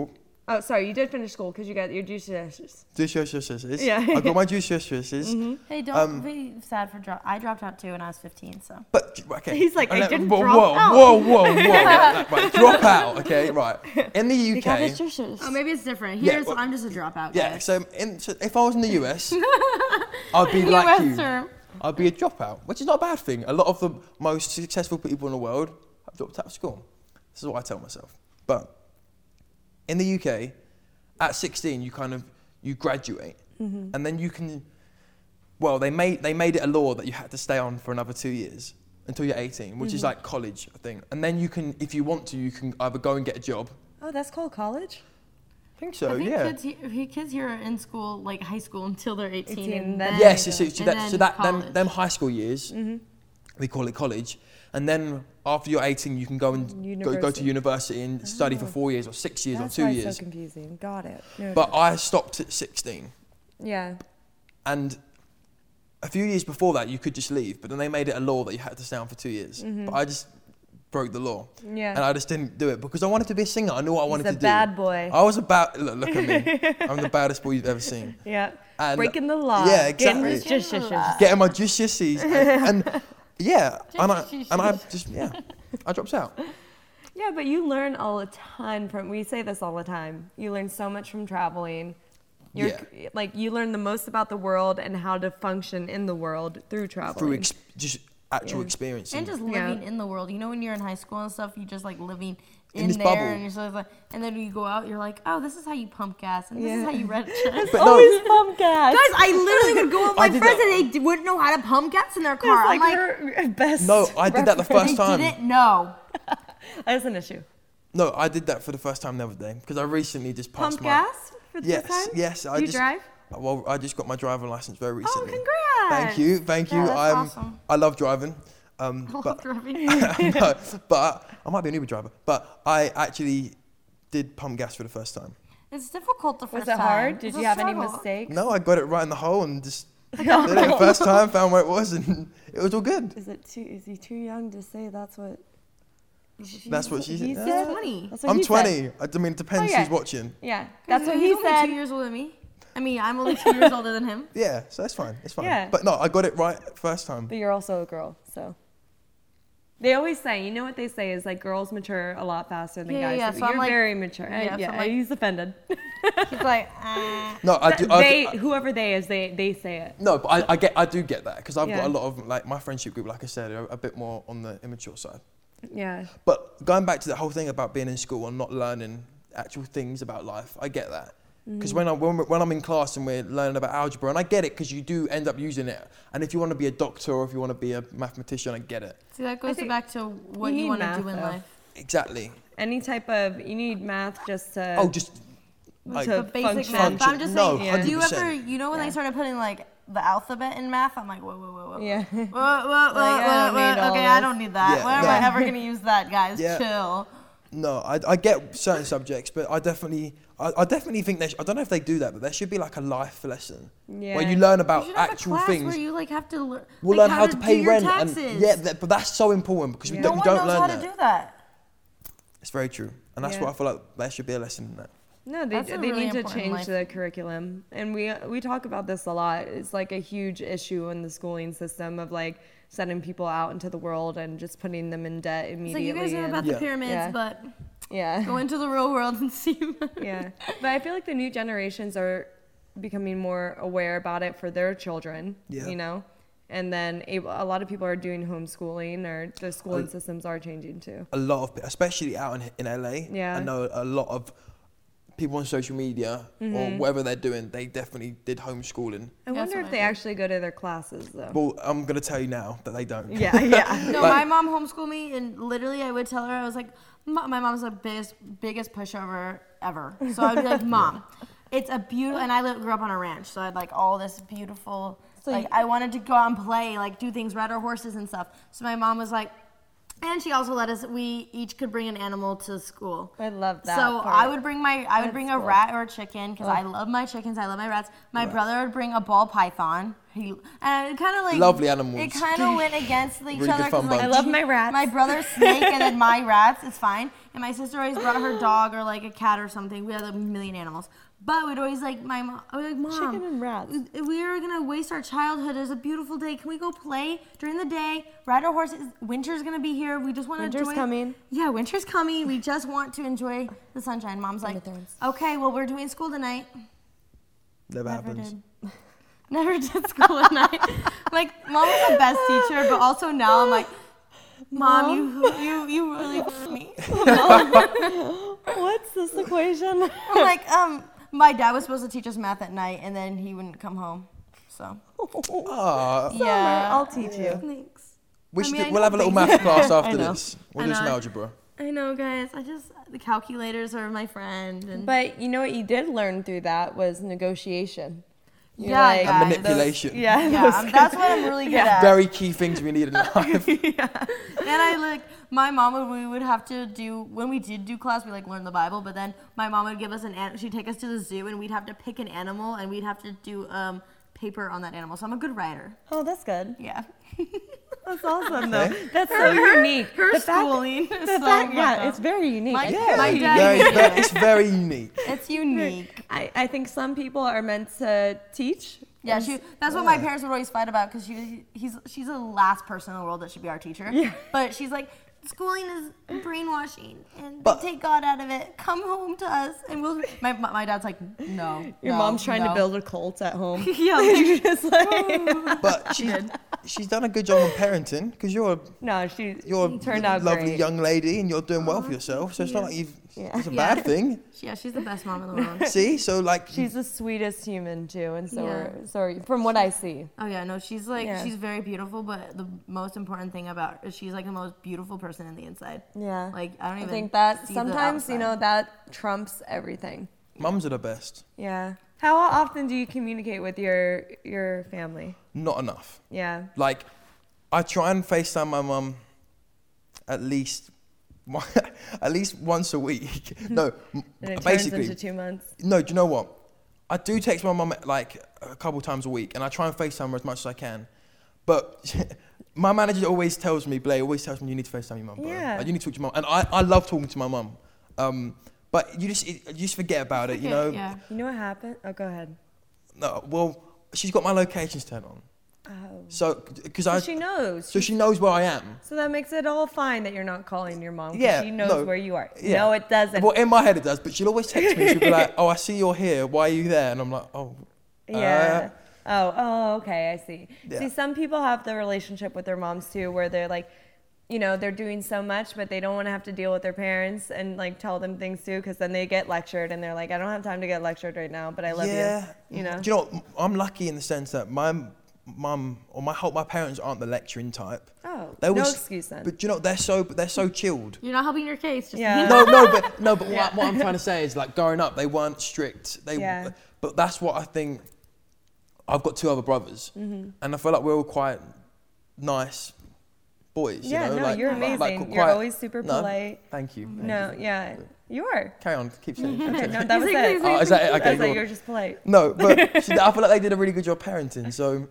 Speaker 2: Oh, sorry, you did finish school because you got your G C S Es.
Speaker 1: G C S Es.
Speaker 2: Yeah.
Speaker 1: I got my G C S Es.
Speaker 3: Hey, don't
Speaker 1: Um,
Speaker 3: be sad for drop. I dropped out too when I was fifteen. So
Speaker 1: But okay.
Speaker 2: He's like,
Speaker 1: And
Speaker 2: I
Speaker 1: then-
Speaker 2: didn't
Speaker 1: whoa,
Speaker 2: drop
Speaker 1: whoa,
Speaker 2: out.
Speaker 1: Whoa, whoa, whoa, right, right, drop out. Okay, right. In the U K,
Speaker 3: oh, maybe it's different.
Speaker 1: Yeah,
Speaker 3: Here, so
Speaker 1: well-
Speaker 3: I'm just a dropout.
Speaker 1: yeah.
Speaker 3: guys.
Speaker 1: So, in, so if I was in the U S, I'd be like
Speaker 3: U S
Speaker 1: you.
Speaker 3: term.
Speaker 1: I'd be a dropout, which is not a bad thing. A lot of the most successful people in the world have dropped out of school. This is what I tell myself. But in the U K, at sixteen, you kind of you graduate,
Speaker 2: Mm-hmm.
Speaker 1: and then you can. Well, they made they made it a law that you had to stay on for another two years until you're eighteen, which
Speaker 2: Mm-hmm.
Speaker 1: is like college, I think. And then you can, if you want to, you can either go and get a job.
Speaker 2: Oh, that's called college?
Speaker 1: I think so.
Speaker 3: I think
Speaker 1: yeah.
Speaker 3: kids, he- he- kids here are in school, like high school, until they're eighteen.
Speaker 2: eighteen,
Speaker 3: and
Speaker 2: then-
Speaker 3: then,
Speaker 1: Yes, so, so
Speaker 3: and
Speaker 1: that, so
Speaker 3: then
Speaker 1: that them,
Speaker 3: college.
Speaker 1: them high school years,
Speaker 2: Mm-hmm.
Speaker 1: we call it college, and then after you're eighteen, you can go and go, go to
Speaker 2: University.
Speaker 1: university and study for four years or six years
Speaker 2: That's
Speaker 1: or two
Speaker 2: why
Speaker 1: years.
Speaker 2: it's so confusing. Got it. No,
Speaker 1: But I stopped at sixteen,
Speaker 2: yeah.
Speaker 1: and a few years before that, you could just leave, but then they made it a law that you had to stay on for two years. But I just broke the law,
Speaker 2: Mm-hmm. Yeah.
Speaker 1: and I just didn't do it because I wanted to be a singer. I knew what I wanted
Speaker 2: He's
Speaker 1: to
Speaker 2: a
Speaker 1: do.
Speaker 2: bad boy.
Speaker 1: I was about look, look at me. I'm the baddest boy you've ever seen.
Speaker 2: Yeah.
Speaker 1: And-
Speaker 2: Breaking the law.
Speaker 1: Yeah,
Speaker 2: Getting
Speaker 1: exactly.
Speaker 2: his just, just, just.
Speaker 1: Getting my G C S Es, and, and yeah, and I and I just yeah, I dropped out.
Speaker 2: Yeah, but you learn all a ton from, we say this all the time. You learn so much from traveling. You're
Speaker 1: Yeah.
Speaker 2: like, you learn the most about the world and how to function in the world through traveling.
Speaker 1: Through ex- just actual
Speaker 2: Yeah.
Speaker 1: experience.
Speaker 3: And just
Speaker 2: Yeah.
Speaker 3: living in the world. You know, when you're in high school and stuff, you just like living
Speaker 1: In
Speaker 3: in,
Speaker 1: this
Speaker 3: there,
Speaker 1: bubble.
Speaker 3: and you're sort of like, and then when you go out, you're like, oh, this is how you pump gas, and this
Speaker 2: Yeah.
Speaker 3: is how you red check.
Speaker 1: But no,
Speaker 2: Always pump gas.
Speaker 3: Guys, I literally would go with
Speaker 1: I
Speaker 3: my
Speaker 1: did
Speaker 3: friends
Speaker 1: that-
Speaker 3: and they d- wouldn't know how to pump gas in their
Speaker 2: It's
Speaker 3: car.
Speaker 2: like
Speaker 3: I'm like,
Speaker 2: her best.
Speaker 1: no, I did that the first
Speaker 3: they
Speaker 1: time.
Speaker 3: didn't know.
Speaker 2: That's an issue.
Speaker 1: No, I did that for the first time the other day because I recently just passed
Speaker 2: Pump
Speaker 1: my.
Speaker 2: gas for the
Speaker 1: Yes,
Speaker 2: first time?
Speaker 1: yes. I
Speaker 2: you
Speaker 1: just,
Speaker 2: drive?
Speaker 1: Well, I just got my driving license very
Speaker 2: Oh,
Speaker 1: recently.
Speaker 2: congrats.
Speaker 1: Thank you, thank you.
Speaker 3: Yeah, that's
Speaker 1: I'm.
Speaker 3: awesome.
Speaker 1: I love driving. Um,
Speaker 3: I love
Speaker 1: but,
Speaker 3: driving.
Speaker 1: no, but I might be an Uber driver. But I actually did pump gas for the first time.
Speaker 3: It's difficult the first
Speaker 2: Was it
Speaker 3: time.
Speaker 2: hard? Did
Speaker 3: It's
Speaker 2: you
Speaker 3: a
Speaker 2: have any
Speaker 3: struggle.
Speaker 2: mistakes?
Speaker 1: No, I got it right in the hole and just did it the first time. Found where it was, and it was all good.
Speaker 2: Is it too? Is he too young to say that's what?
Speaker 1: That's what she
Speaker 2: he
Speaker 1: said.
Speaker 2: said.
Speaker 3: He's twenty.
Speaker 2: That's what
Speaker 1: I'm
Speaker 2: he
Speaker 1: twenty.
Speaker 2: Said.
Speaker 1: I mean, it depends
Speaker 2: Oh, yeah.
Speaker 1: who's watching.
Speaker 2: Yeah, that's what
Speaker 3: He's
Speaker 2: he
Speaker 3: only
Speaker 2: said.
Speaker 3: two years older than me. I mean, I'm only two years older than him.
Speaker 1: Yeah, so that's fine. It's fine.
Speaker 2: Yeah.
Speaker 1: But no, I got it right first time.
Speaker 2: But you're also a girl, so. They always say, you know what they say is like girls mature a lot faster than
Speaker 3: Yeah,
Speaker 2: guys.
Speaker 3: yeah,
Speaker 2: So
Speaker 3: so I'm
Speaker 2: you're
Speaker 3: like-
Speaker 2: very mature. Uh,
Speaker 3: yeah, so
Speaker 2: Yeah,
Speaker 3: I'm like-
Speaker 2: he's offended.
Speaker 3: He's like, uh,
Speaker 1: No, I do. I,
Speaker 2: they,
Speaker 1: I-
Speaker 2: whoever they is, they they say it.
Speaker 1: no, but I, I get, I do get that because I've
Speaker 2: Yeah.
Speaker 1: got a lot of like my friendship group. Like I said, are a bit more on the immature side.
Speaker 2: Yeah.
Speaker 1: But going back to the whole thing about being in school and not learning actual things about life, I get that. Because when, I, when, we- when I'm in class and we're learning about algebra, and I get it because you do end up using it. And if you want to be a doctor or if you want to be a mathematician, I get it.
Speaker 3: see, that goes
Speaker 2: think
Speaker 3: back to what
Speaker 2: you
Speaker 3: you,
Speaker 2: need
Speaker 3: want to
Speaker 2: math,
Speaker 3: do in
Speaker 2: though.
Speaker 3: life.
Speaker 1: Exactly.
Speaker 2: Any type of you need math just to.
Speaker 1: Oh, just like,
Speaker 2: to
Speaker 3: But basic
Speaker 2: function.
Speaker 3: math. But I'm just
Speaker 1: No,
Speaker 3: saying,
Speaker 2: Yeah.
Speaker 3: do you ever,
Speaker 1: one hundred percent.
Speaker 3: you know when
Speaker 2: Yeah.
Speaker 3: they started putting like the alphabet in math? I'm like, whoa, whoa, whoa, whoa.
Speaker 2: Yeah.
Speaker 3: Whoa, whoa, whoa, whoa,
Speaker 2: I don't need
Speaker 3: whoa.
Speaker 2: all
Speaker 3: Okay, I
Speaker 2: this.
Speaker 3: don't need that.
Speaker 1: Yeah,
Speaker 3: When am
Speaker 1: no.
Speaker 3: I ever going to use that, guys?
Speaker 1: Yeah.
Speaker 3: Chill.
Speaker 1: no, I, I get certain subjects, but I definitely, I, I definitely think they. Sh- I don't know if they do that, but there should be like a life lesson
Speaker 2: Yeah.
Speaker 1: where you learn
Speaker 3: You
Speaker 1: about
Speaker 3: should have
Speaker 1: actual
Speaker 3: a class
Speaker 1: things.
Speaker 3: where you like have to learn.
Speaker 1: We'll
Speaker 3: like,
Speaker 1: learn how to
Speaker 3: do
Speaker 1: pay
Speaker 3: your
Speaker 1: rent,
Speaker 3: taxes.
Speaker 1: and yeah, that, but that's so important because we
Speaker 2: Yeah.
Speaker 1: don't,
Speaker 3: no
Speaker 1: we
Speaker 3: one
Speaker 1: don't
Speaker 3: knows
Speaker 1: learn
Speaker 3: how
Speaker 1: that.
Speaker 3: to do that.
Speaker 1: It's very true, and that's
Speaker 2: Yeah.
Speaker 1: what I feel like there should be a lesson in that.
Speaker 2: No, they,
Speaker 3: That's a
Speaker 2: they
Speaker 3: really
Speaker 2: need to
Speaker 3: important
Speaker 2: change
Speaker 3: life.
Speaker 2: the curriculum, and we we talk about this a lot. It's like a huge issue in the schooling system of like sending people out into the world and just putting them in debt
Speaker 3: It's
Speaker 2: immediately.
Speaker 3: like you guys know
Speaker 2: and-
Speaker 3: about
Speaker 1: Yeah.
Speaker 3: the pyramids,
Speaker 2: Yeah.
Speaker 3: but
Speaker 2: yeah,
Speaker 3: go into the real world and see.
Speaker 2: yeah. But I feel like the new generations are becoming more aware about it for their children.
Speaker 1: Yeah.
Speaker 2: You know, and then a, a lot of people are doing homeschooling, or the schooling
Speaker 1: Uh,
Speaker 2: systems are changing too.
Speaker 1: A lot of, pe- especially out in, in L A,
Speaker 2: Yeah.
Speaker 1: I know a lot of people on social media
Speaker 2: Mm-hmm.
Speaker 1: or whatever they're doing, they definitely did homeschooling.
Speaker 2: I
Speaker 3: That's
Speaker 2: wonder
Speaker 3: what
Speaker 2: if
Speaker 3: I
Speaker 2: they
Speaker 3: think.
Speaker 2: actually go to their classes though.
Speaker 1: Well, I'm gonna tell you now that they don't.
Speaker 2: Yeah, yeah.
Speaker 3: No,
Speaker 1: Like-
Speaker 3: my mom homeschooled me, and literally I would tell her, I was like, "Ma- my mom's the biggest, biggest pushover ever. So I would be like, Mom, it's a beautiful, and I li- grew up on a ranch, so I had like all this beautiful,
Speaker 2: So
Speaker 3: like
Speaker 2: you-
Speaker 3: I wanted to go out and play, like do things, ride our horses and stuff. So my mom was like, And she also let us, we each could bring an animal to school.
Speaker 2: I love that.
Speaker 3: So
Speaker 2: part.
Speaker 3: I would bring my, I would
Speaker 2: That's
Speaker 3: bring a
Speaker 2: cool.
Speaker 3: rat or a chicken because I love my chickens, I love my rats. My brother would bring a ball python. He, and it kind of like
Speaker 1: Lovely animals.
Speaker 3: It kind of went against each
Speaker 1: Really
Speaker 3: other.
Speaker 1: good fun
Speaker 3: 'cause, like,
Speaker 2: I love my rats.
Speaker 3: My brother's snake and then my rats. It's fine. And my sister always brought her dog or like a cat or something. We had a million animals. But we'd always like my mom. I was like, Mom,
Speaker 2: Chicken and rats.
Speaker 3: we- we are gonna waste our childhood. It's a beautiful day. Can we go play during the day? Ride our horses. Winter's gonna be here. We just want to enjoy.
Speaker 2: Winter's coming.
Speaker 3: Yeah, winter's coming. We just want to enjoy the sunshine. Mom's like,
Speaker 2: Thorns.
Speaker 3: okay, well we're doing school tonight.
Speaker 1: Never
Speaker 3: Never
Speaker 1: happens.
Speaker 3: did. Never did school at night. Like, Mom was the best teacher, but also now I'm like, Mom, you you you really f- me.
Speaker 2: What's this equation?
Speaker 3: I'm like, um, my dad was supposed to teach us math at night, and then he wouldn't come home. So
Speaker 1: Ah,
Speaker 3: yeah,
Speaker 2: I'll teach you.
Speaker 3: Thanks.
Speaker 1: we
Speaker 3: I
Speaker 1: should
Speaker 3: mean,
Speaker 1: do-
Speaker 3: I
Speaker 1: we'll
Speaker 3: know
Speaker 1: have a little
Speaker 3: things.
Speaker 1: math class
Speaker 2: I
Speaker 1: after
Speaker 2: know.
Speaker 1: this. We'll
Speaker 3: I
Speaker 1: do some
Speaker 3: know.
Speaker 1: algebra.
Speaker 3: I know, guys. I just the calculators are my friend, and
Speaker 2: But you know what you did learn through that was negotiation. You're
Speaker 3: Yeah,
Speaker 2: like-
Speaker 3: yeah.
Speaker 1: And
Speaker 3: those-
Speaker 1: manipulation.
Speaker 2: Yeah,
Speaker 3: yeah,
Speaker 2: those
Speaker 3: um, that's what I'm really good at.
Speaker 1: Very key things we need in life.
Speaker 3: And I like my mom would we would have to do when we did do class we like learn the Bible, but then my mom would give us an an- she'd take us to the zoo and we'd have to pick an animal and we'd have to do um paper on that animal. So I'm a good writer.
Speaker 2: Oh, that's good.
Speaker 3: Yeah.
Speaker 2: That's awesome, though.
Speaker 1: Okay.
Speaker 2: That's so unique.
Speaker 3: Her
Speaker 2: The fact-
Speaker 3: schooling. is
Speaker 2: The
Speaker 3: so
Speaker 2: fact, yeah,
Speaker 3: fucked
Speaker 2: it's
Speaker 3: up.
Speaker 2: very unique.
Speaker 3: My-
Speaker 2: I
Speaker 1: Yeah,
Speaker 3: My
Speaker 2: think-
Speaker 3: dad-
Speaker 1: very, very, it's very unique.
Speaker 3: It's unique.
Speaker 2: I, I think some people are meant to teach.
Speaker 3: Yeah,
Speaker 2: and
Speaker 3: she,
Speaker 2: s-
Speaker 3: that's what my parents would always fight about because she he's she's the last person in the world that should be our teacher.
Speaker 2: Yeah.
Speaker 3: But she's like, schooling is brainwashing and
Speaker 1: But-
Speaker 3: they take God out of it. Come home to us and we'll. My my, my dad's like, no.
Speaker 2: Your
Speaker 3: no,
Speaker 2: mom's trying
Speaker 3: no.
Speaker 2: to build a cult at home.
Speaker 3: Yeah.
Speaker 2: You're just like,
Speaker 1: But she, she's done a good job on parenting because you're a,
Speaker 2: no, she
Speaker 1: you're a
Speaker 2: turned out
Speaker 1: lovely
Speaker 2: great.
Speaker 1: young lady and you're doing well for yourself. So it's not like you've,
Speaker 2: Yeah.
Speaker 1: it's a
Speaker 3: Yeah.
Speaker 1: bad thing.
Speaker 3: Yeah, she's the best mom in the world.
Speaker 1: See, so like,
Speaker 2: She's the sweetest human too, and so
Speaker 3: Yeah.
Speaker 2: are, so are you, from what I see.
Speaker 3: Oh yeah, no, she's like
Speaker 2: Yeah.
Speaker 3: she's very beautiful, but the most important thing about her is she's like the most beautiful person in the inside.
Speaker 2: Yeah.
Speaker 3: Like I don't
Speaker 2: I
Speaker 3: even.
Speaker 2: think that
Speaker 3: see the
Speaker 2: sometimes you
Speaker 3: outside.
Speaker 2: know that trumps everything.
Speaker 1: mums are the best.
Speaker 2: Yeah. How often do you communicate with your your family?
Speaker 1: Not enough.
Speaker 2: Yeah.
Speaker 1: Like, I try and FaceTime my mum at least, at least once a week. No, m-
Speaker 2: And it
Speaker 1: basically.
Speaker 2: turns into two months.
Speaker 1: No, do you know what? I do text my mum like a couple times a week, and I try and FaceTime her as much as I can. But my manager always tells me, Blair always tells me, you need to FaceTime your mum, bro.
Speaker 2: Yeah.
Speaker 1: Like, you need to talk to your mum. And I, I love talking to my mum. Um, but you just you just forget about it, you know?
Speaker 3: Yeah.
Speaker 2: You know what happened? Oh, go ahead.
Speaker 1: No, well, she's got my locations turned on.
Speaker 2: Oh.
Speaker 1: So, because
Speaker 2: So
Speaker 1: I...
Speaker 2: she knows.
Speaker 1: So she knows where I am.
Speaker 2: So that makes it all fine that you're not calling your mom. 'cause
Speaker 1: Yeah,
Speaker 2: She knows
Speaker 1: no,
Speaker 2: where you are.
Speaker 1: yeah.
Speaker 2: No, it doesn't.
Speaker 1: Well, in my head it does, but she'll always text me. She'll be like, oh, I see you're here. Why are you there? And I'm like, oh...
Speaker 2: Yeah. oh, oh, okay, I see.
Speaker 1: Yeah.
Speaker 2: See, some people have the relationship with their moms too, where they're like, you know, they're doing so much, but they don't want to have to deal with their parents and like tell them things too, because then they get lectured and they're like, I don't have time to get lectured right now, but I love
Speaker 1: yeah.
Speaker 2: you. You know?
Speaker 1: Do you know what? I'm lucky in the sense that my mum or my whole my parents aren't the lecturing type.
Speaker 2: Oh,
Speaker 1: They
Speaker 2: no
Speaker 1: always-
Speaker 2: excuse then.
Speaker 1: But do you know they're so they're so chilled.
Speaker 3: You're not helping your case. Just
Speaker 2: Yeah.
Speaker 1: No, no, but no, but what, what I'm trying to say is like growing up they weren't strict. They,
Speaker 2: Yeah.
Speaker 1: but that's what I think. I've got two other brothers,
Speaker 2: Mm-hmm.
Speaker 1: and I feel like we're all quite nice boys.
Speaker 2: yeah,
Speaker 1: you know?
Speaker 2: no,
Speaker 1: like,
Speaker 2: you're
Speaker 1: like-
Speaker 2: amazing.
Speaker 1: like
Speaker 2: you're
Speaker 1: quite-
Speaker 2: always super
Speaker 1: No,
Speaker 2: polite.
Speaker 1: Thank you. thank
Speaker 2: No,
Speaker 1: you.
Speaker 2: yeah, you are.
Speaker 1: Carry on. Keep saying. keep saying.
Speaker 2: no, that was it.
Speaker 1: Oh, is that it? Okay,
Speaker 2: I was like,
Speaker 1: cool.
Speaker 2: you're just polite.
Speaker 1: No, but she, I feel like they did a really good job parenting. So,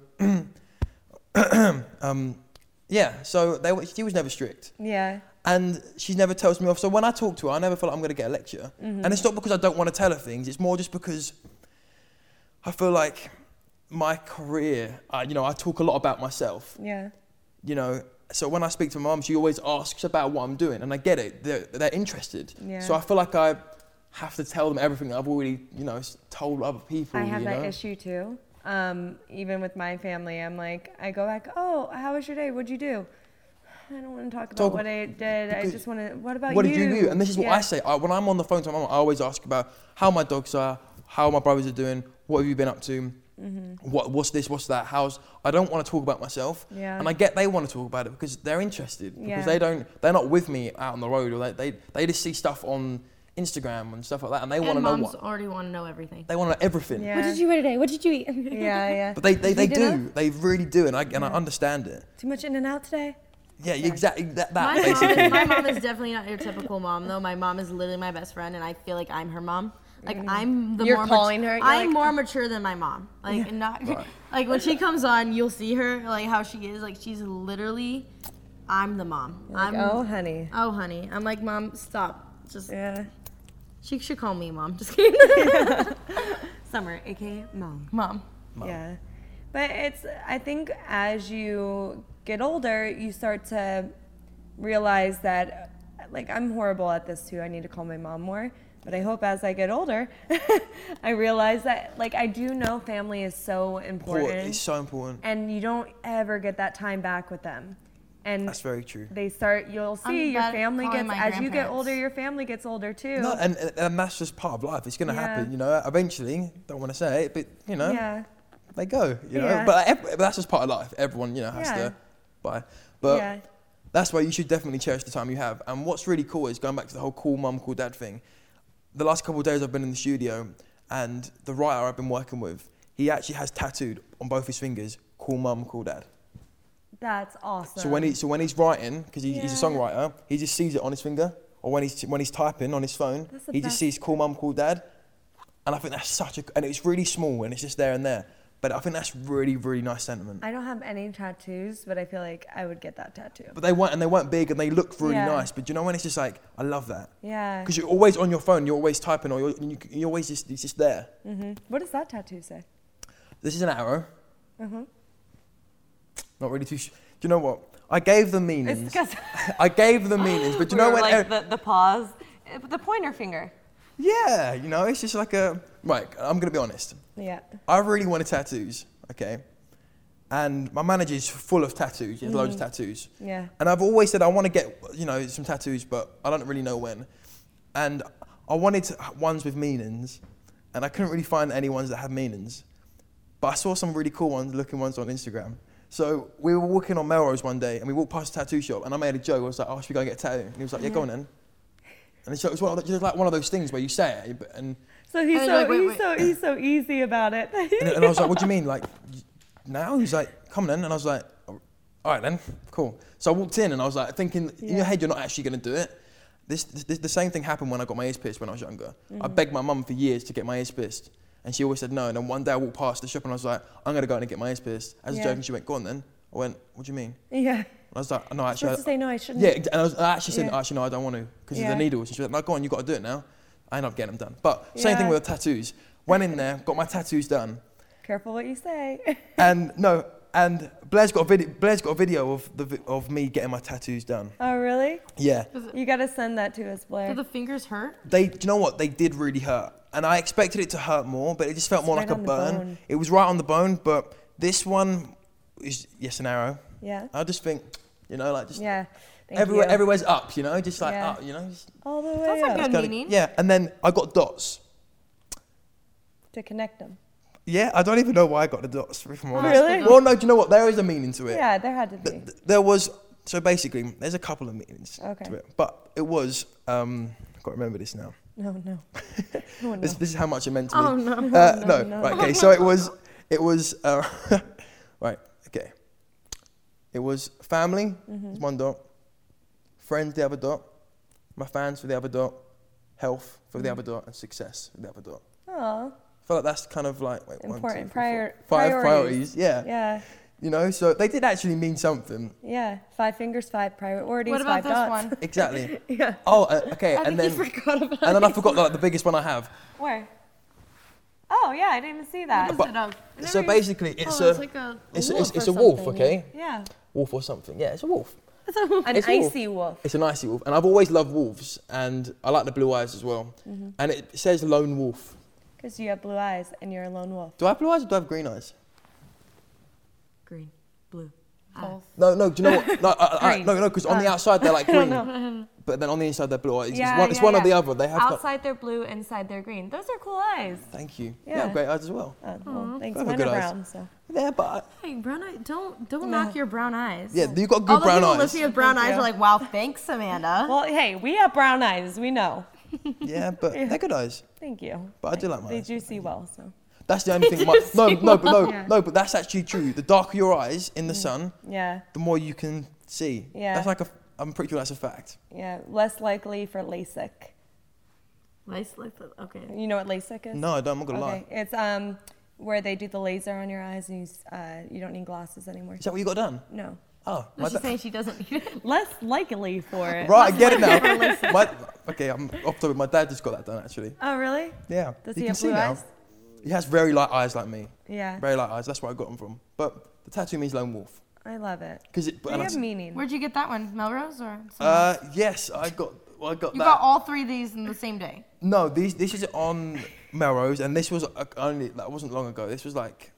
Speaker 1: um, yeah. So they were- she was never strict,
Speaker 2: Yeah.
Speaker 1: and she never tells me off. So when I talk to her, I never feel like I'm going to get a lecture.
Speaker 2: Mm-hmm.
Speaker 1: And it's not because I don't want to tell her things. It's more just because I feel like my career. I, you know, I talk a lot about myself.
Speaker 2: Yeah.
Speaker 1: You know. So when I speak to my mum, she always asks about what I'm doing, and I get it. They're, they're interested.
Speaker 2: Yeah.
Speaker 1: So I feel like I have to tell them everything that I've already, you know, s- told other people.
Speaker 2: I have
Speaker 1: you
Speaker 2: that
Speaker 1: know?
Speaker 2: issue too. Um, even with my family, I'm like, I go back, oh, how was your day? What'd you do? I don't want to talk about
Speaker 1: Talk-
Speaker 2: what I did. I
Speaker 1: because-
Speaker 2: just want to, what about
Speaker 1: What
Speaker 2: you?
Speaker 1: did you do? And this is what
Speaker 2: Yeah.
Speaker 1: I say. I, when I'm on the phone to my mum, I always ask about how my dogs are, how my brothers are doing, what have you been up to,
Speaker 2: Mm-hmm.
Speaker 1: what, what's this, what's that, how's... I don't want to talk about myself.
Speaker 2: Yeah.
Speaker 1: And I get they want to talk about it because they're interested. Because
Speaker 2: Yeah.
Speaker 1: they don't, they're not with me out on the road, or they, they, they just see stuff on Instagram and stuff like that, and they want to
Speaker 3: And
Speaker 1: know
Speaker 3: moms
Speaker 1: what...
Speaker 3: already want to know everything.
Speaker 1: They want to know everything.
Speaker 2: Yeah.
Speaker 3: What did you wear today? What did you eat?
Speaker 2: Yeah, yeah.
Speaker 1: But they, they, they
Speaker 2: Did you
Speaker 1: do.
Speaker 2: know?
Speaker 1: They really do, and I, and I
Speaker 2: Yeah.
Speaker 1: understand it.
Speaker 2: Too much In and Out today?
Speaker 1: Yeah, exactly that. that
Speaker 3: My mom,
Speaker 1: basically.
Speaker 3: is, my mom is definitely not your typical mom, though. My mom is literally my best friend, and I feel like I'm her mom. Like I'm the
Speaker 2: You're
Speaker 3: more
Speaker 2: calling
Speaker 3: mat-
Speaker 2: her, you're
Speaker 3: I'm
Speaker 2: like-
Speaker 3: more mature than my mom. Like not like when she comes on, you'll see her like how she is. Like she's literally, I'm the mom.
Speaker 2: Like,
Speaker 3: I'm
Speaker 2: oh, honey.
Speaker 3: oh honey. I'm like, mom, stop. Just
Speaker 2: Yeah.
Speaker 3: she should call me mom. Just kidding.
Speaker 2: Summer, A K A mom.
Speaker 3: Mom.
Speaker 2: Yeah. But it's, I think as you get older, you start to realize that, like, I'm horrible at this too. I need to call my mom more. But I hope as I get older, I realize that, like, I do know family is so important.
Speaker 1: It's so important.
Speaker 2: And you don't ever get that time back with them. And
Speaker 1: That's very true.
Speaker 2: they start, you'll see
Speaker 3: I'm
Speaker 2: your
Speaker 3: bad at
Speaker 2: family
Speaker 3: calling
Speaker 2: gets,
Speaker 3: my
Speaker 2: as you get
Speaker 3: grandparents.
Speaker 2: older, your family gets older too.
Speaker 1: No, and, and and that's just part of life. It's gonna
Speaker 2: Yeah.
Speaker 1: happen, you know. Eventually, don't want to say it, but you know,
Speaker 2: Yeah.
Speaker 1: they go, you know.
Speaker 2: Yeah.
Speaker 1: But, ev- but that's just part of life. Everyone, you know, has
Speaker 2: Yeah.
Speaker 1: to buy. But
Speaker 2: Yeah.
Speaker 1: that's why you should definitely cherish the time you have. And what's really cool is going back to the whole cool mum, cool dad thing. The last couple of days I've been in the studio, and the writer I've been working with, he actually has tattooed on both his fingers, cool mum, cool dad.
Speaker 2: That's awesome.
Speaker 1: So when he so when he's writing, because he, he's a
Speaker 2: Yeah.
Speaker 1: songwriter, he just sees it on his finger, or when he's when he's typing on his phone,
Speaker 2: That's the
Speaker 1: he just
Speaker 2: best.
Speaker 1: sees cool mum, cool dad, and I think that's such a and it's really small and it's just there and there, but I think that's really really nice sentiment.
Speaker 2: I don't have any tattoos, but I feel like I would get that tattoo.
Speaker 1: But they weren't and they weren't big and they looked really
Speaker 2: Yeah.
Speaker 1: nice. But you know when it's just like I love that
Speaker 2: Yeah.
Speaker 1: because you're always on your phone, you're always typing, or you're you, you always just it's just there.
Speaker 2: hmm What does that tattoo say?
Speaker 1: This is an arrow.
Speaker 2: Uh-huh.
Speaker 1: Not really too. Sh- Do you know what? I gave the meanings.
Speaker 2: It's because
Speaker 1: I gave the meanings, but do you know when?
Speaker 2: like
Speaker 1: e-
Speaker 2: the, the pause, the pointer finger.
Speaker 1: Yeah, you know, it's just like a right. I'm gonna be honest.
Speaker 2: Yeah.
Speaker 1: I really wanted tattoos, okay, and my manager's full of tattoos. He has loads of tattoos,
Speaker 2: Yeah.
Speaker 1: and I've always said I want to get, you know, some tattoos, but I don't really know when. And I wanted to, ones with meanings, and I couldn't really find any ones that had meanings. But I saw some really cool ones, looking ones on Instagram. So we were walking on Melrose one day, and we walked past a tattoo shop, and I made a joke. I was like, "Oh, should we go and get a tattoo?" And he was like, "Yeah, go on then." And it's, it was one of the, just like one of those things where you say it, but- and
Speaker 2: So he's
Speaker 3: And
Speaker 2: so
Speaker 3: you're like, wait,
Speaker 2: he's
Speaker 3: wait.
Speaker 2: so he's so easy about it.
Speaker 1: And, and I was like, what do you mean? Like, now? He's like, come then. And I was like, all right then, cool. So I walked in and I was like, thinking, in
Speaker 2: Yeah.
Speaker 1: your head, you're not actually going to do it. This, this, the same thing happened when I got my ears pierced when I was younger.
Speaker 2: Mm-hmm.
Speaker 1: I begged my mum for years to get my ears pierced. And she always said no. And then one day I walked past the shop and I was like, I'm going to go in and get my ears pierced. As a
Speaker 2: Yeah.
Speaker 1: joke, and she went, go on then. I went, what do you mean?
Speaker 2: yeah.
Speaker 1: And I was like, no, actually.
Speaker 2: Supposed to say no, I shouldn't.
Speaker 1: Yeah, and I, was, I actually said,
Speaker 2: Yeah.
Speaker 1: actually, no, I don't want to, because of
Speaker 2: Yeah.
Speaker 1: the needles. And she was like, no, go on, you got to do it now. I ended up getting them done. But same thing
Speaker 2: Yeah.
Speaker 1: with the tattoos. Went in there, got my tattoos done.
Speaker 2: Careful what you say.
Speaker 1: And no, and Blair's got a video. Blair's got a video of the vi- of me getting my tattoos done.
Speaker 2: Oh really?
Speaker 1: Yeah,
Speaker 2: You gotta send that to us, Blair.
Speaker 3: Do the fingers hurt?
Speaker 1: they. Do you know what? They did really hurt, and I expected it to hurt more, but it just felt
Speaker 2: It's
Speaker 1: more
Speaker 2: right
Speaker 1: like a
Speaker 2: on the
Speaker 1: burn.
Speaker 2: bone.
Speaker 1: It was right on the bone, but this one is yes an arrow.
Speaker 2: Yeah.
Speaker 1: I just think, you know, like just
Speaker 2: Yeah. Thank
Speaker 1: everywhere,
Speaker 2: you.
Speaker 1: everywhere's up, you know, just like
Speaker 2: Yeah.
Speaker 1: up, you know. Just
Speaker 2: All the way
Speaker 3: Sounds like
Speaker 2: up.
Speaker 3: good.
Speaker 1: gotta-
Speaker 3: meaning.
Speaker 1: yeah, and then I got dots.
Speaker 2: To connect them.
Speaker 1: Yeah, I don't even know why I got the dots. If I'm honest.
Speaker 2: Really?
Speaker 1: Well, no, do you know what? There is a meaning to it.
Speaker 2: Yeah, there had to be.
Speaker 1: Th- th- there was so basically there's a couple of meanings
Speaker 2: Okay.
Speaker 1: to it, but it was um I can't remember this now.
Speaker 2: No, no. Oh, no.
Speaker 1: This, this is how much it meant to me.
Speaker 3: Oh no.
Speaker 1: Uh, no,
Speaker 2: no.
Speaker 1: right, okay. So it was it was uh, right, okay. It was family,
Speaker 2: Mm-hmm.
Speaker 1: is one dot, friends the other dot, my fans for the other dot, health for
Speaker 2: Mm-hmm.
Speaker 1: the other dot, and success for the other dot.
Speaker 2: Aw.
Speaker 1: I feel like that's kind of like wait, one, two,
Speaker 2: Important.
Speaker 1: three,
Speaker 2: Prior-
Speaker 1: four, five
Speaker 2: priorities.
Speaker 1: priorities. Yeah.
Speaker 2: Yeah.
Speaker 1: You know, so they did actually mean something.
Speaker 2: Yeah. Five fingers, five priorities,
Speaker 3: What about
Speaker 2: five
Speaker 3: this
Speaker 2: dots.
Speaker 3: one?
Speaker 1: Exactly.
Speaker 2: Yeah.
Speaker 1: Oh, uh, okay,
Speaker 3: I
Speaker 1: and
Speaker 3: think
Speaker 1: then
Speaker 3: you forgot about
Speaker 1: and then I
Speaker 3: it.
Speaker 1: forgot like the biggest one I have.
Speaker 2: Where? Oh yeah, I didn't even see that.
Speaker 3: What
Speaker 1: But-
Speaker 3: is it of? I
Speaker 1: So
Speaker 3: never even-
Speaker 1: basically, it's
Speaker 3: oh,
Speaker 1: a
Speaker 3: it's like a
Speaker 1: it's,
Speaker 3: wolf
Speaker 1: it's, it's
Speaker 3: or
Speaker 1: a wolf,
Speaker 3: something.
Speaker 1: okay?
Speaker 2: Yeah.
Speaker 1: Wolf or something. Yeah, it's a wolf.
Speaker 2: An
Speaker 1: It's a wolf.
Speaker 2: icy wolf.
Speaker 1: It's an icy wolf, and I've always loved wolves, and I like the blue eyes as well.
Speaker 2: Mm-hmm.
Speaker 1: And it says lone wolf.
Speaker 2: Because you have blue eyes and you're a lone wolf.
Speaker 1: Do I have blue eyes or do I have green eyes?
Speaker 2: Green, blue.
Speaker 3: Both.
Speaker 1: No, no. Do you know what? No, I, I,
Speaker 2: Green.
Speaker 1: no, no. Because on the
Speaker 2: Uh,
Speaker 1: outside they're like green,
Speaker 2: No.
Speaker 1: but then on the inside they're blue eyes.
Speaker 2: Yeah,
Speaker 1: it's one, it's
Speaker 2: yeah,
Speaker 1: one or
Speaker 2: yeah.
Speaker 1: the other. They have. got-
Speaker 2: Outside they're blue, inside they're green. Those are cool eyes.
Speaker 1: Thank you.
Speaker 2: Yeah.
Speaker 1: You have great eyes as well.
Speaker 2: Uh, well, thanks.
Speaker 1: Both have
Speaker 2: Mine
Speaker 1: good
Speaker 2: are
Speaker 1: eyes.
Speaker 2: brown, so.
Speaker 1: Yeah, but I,
Speaker 3: Hey, brown eye. Don't don't
Speaker 2: No.
Speaker 3: knock your brown eyes.
Speaker 1: yeah, you've got good
Speaker 3: All the
Speaker 1: brown
Speaker 3: people
Speaker 1: eyes.
Speaker 3: listening with brown
Speaker 2: Thank
Speaker 3: eyes
Speaker 2: you.
Speaker 3: are like, wow, thanks, Amanda.
Speaker 2: Well, hey, we have brown eyes. We know.
Speaker 1: Yeah, but they're good eyes.
Speaker 2: Thank you.
Speaker 1: But I do like my
Speaker 2: They
Speaker 1: eyes,
Speaker 2: do see well, so.
Speaker 1: That's the only thing. My, no, no, but no,
Speaker 2: Yeah.
Speaker 1: no, but that's actually true. The darker your eyes in the sun,
Speaker 2: Yeah,
Speaker 1: the more you can see.
Speaker 2: Yeah.
Speaker 1: That's like a. I'm pretty sure that's a fact.
Speaker 2: yeah. Less likely for LASIK.
Speaker 3: Nice, like that. Okay.
Speaker 2: You know what LASIK is?
Speaker 1: No, I don't. I'm not gonna
Speaker 2: Okay,
Speaker 1: lie.
Speaker 2: it's um where they do the laser on your eyes and you s- uh, you don't need glasses anymore.
Speaker 1: Is that what you got done?
Speaker 2: No,
Speaker 1: Oh,
Speaker 3: No,
Speaker 1: my
Speaker 3: she's
Speaker 1: da-
Speaker 3: saying she doesn't need it.
Speaker 2: less likely for it.
Speaker 1: right. I get it now. my, okay, I'm off topic. My dad just got that done actually.
Speaker 2: Oh really?
Speaker 1: Yeah.
Speaker 2: Does
Speaker 1: you
Speaker 2: he
Speaker 1: can
Speaker 2: have
Speaker 1: see
Speaker 2: blue
Speaker 1: now.
Speaker 2: eyes?
Speaker 1: He has very light eyes like me.
Speaker 2: Yeah,
Speaker 1: Very light eyes. That's where I got them from. But the tattoo means lone wolf.
Speaker 2: I love it.
Speaker 1: Cause it.
Speaker 2: They
Speaker 1: and I
Speaker 2: have
Speaker 1: s-
Speaker 2: meaning.
Speaker 3: Where'd you get that one? Melrose or? somewhere
Speaker 1: uh,
Speaker 3: else?
Speaker 1: yes, I got. Well, I got
Speaker 3: You
Speaker 1: that.
Speaker 3: got all three of these in the same day.
Speaker 1: No, these this is on Melrose, and this was uh, only that wasn't long ago. This was like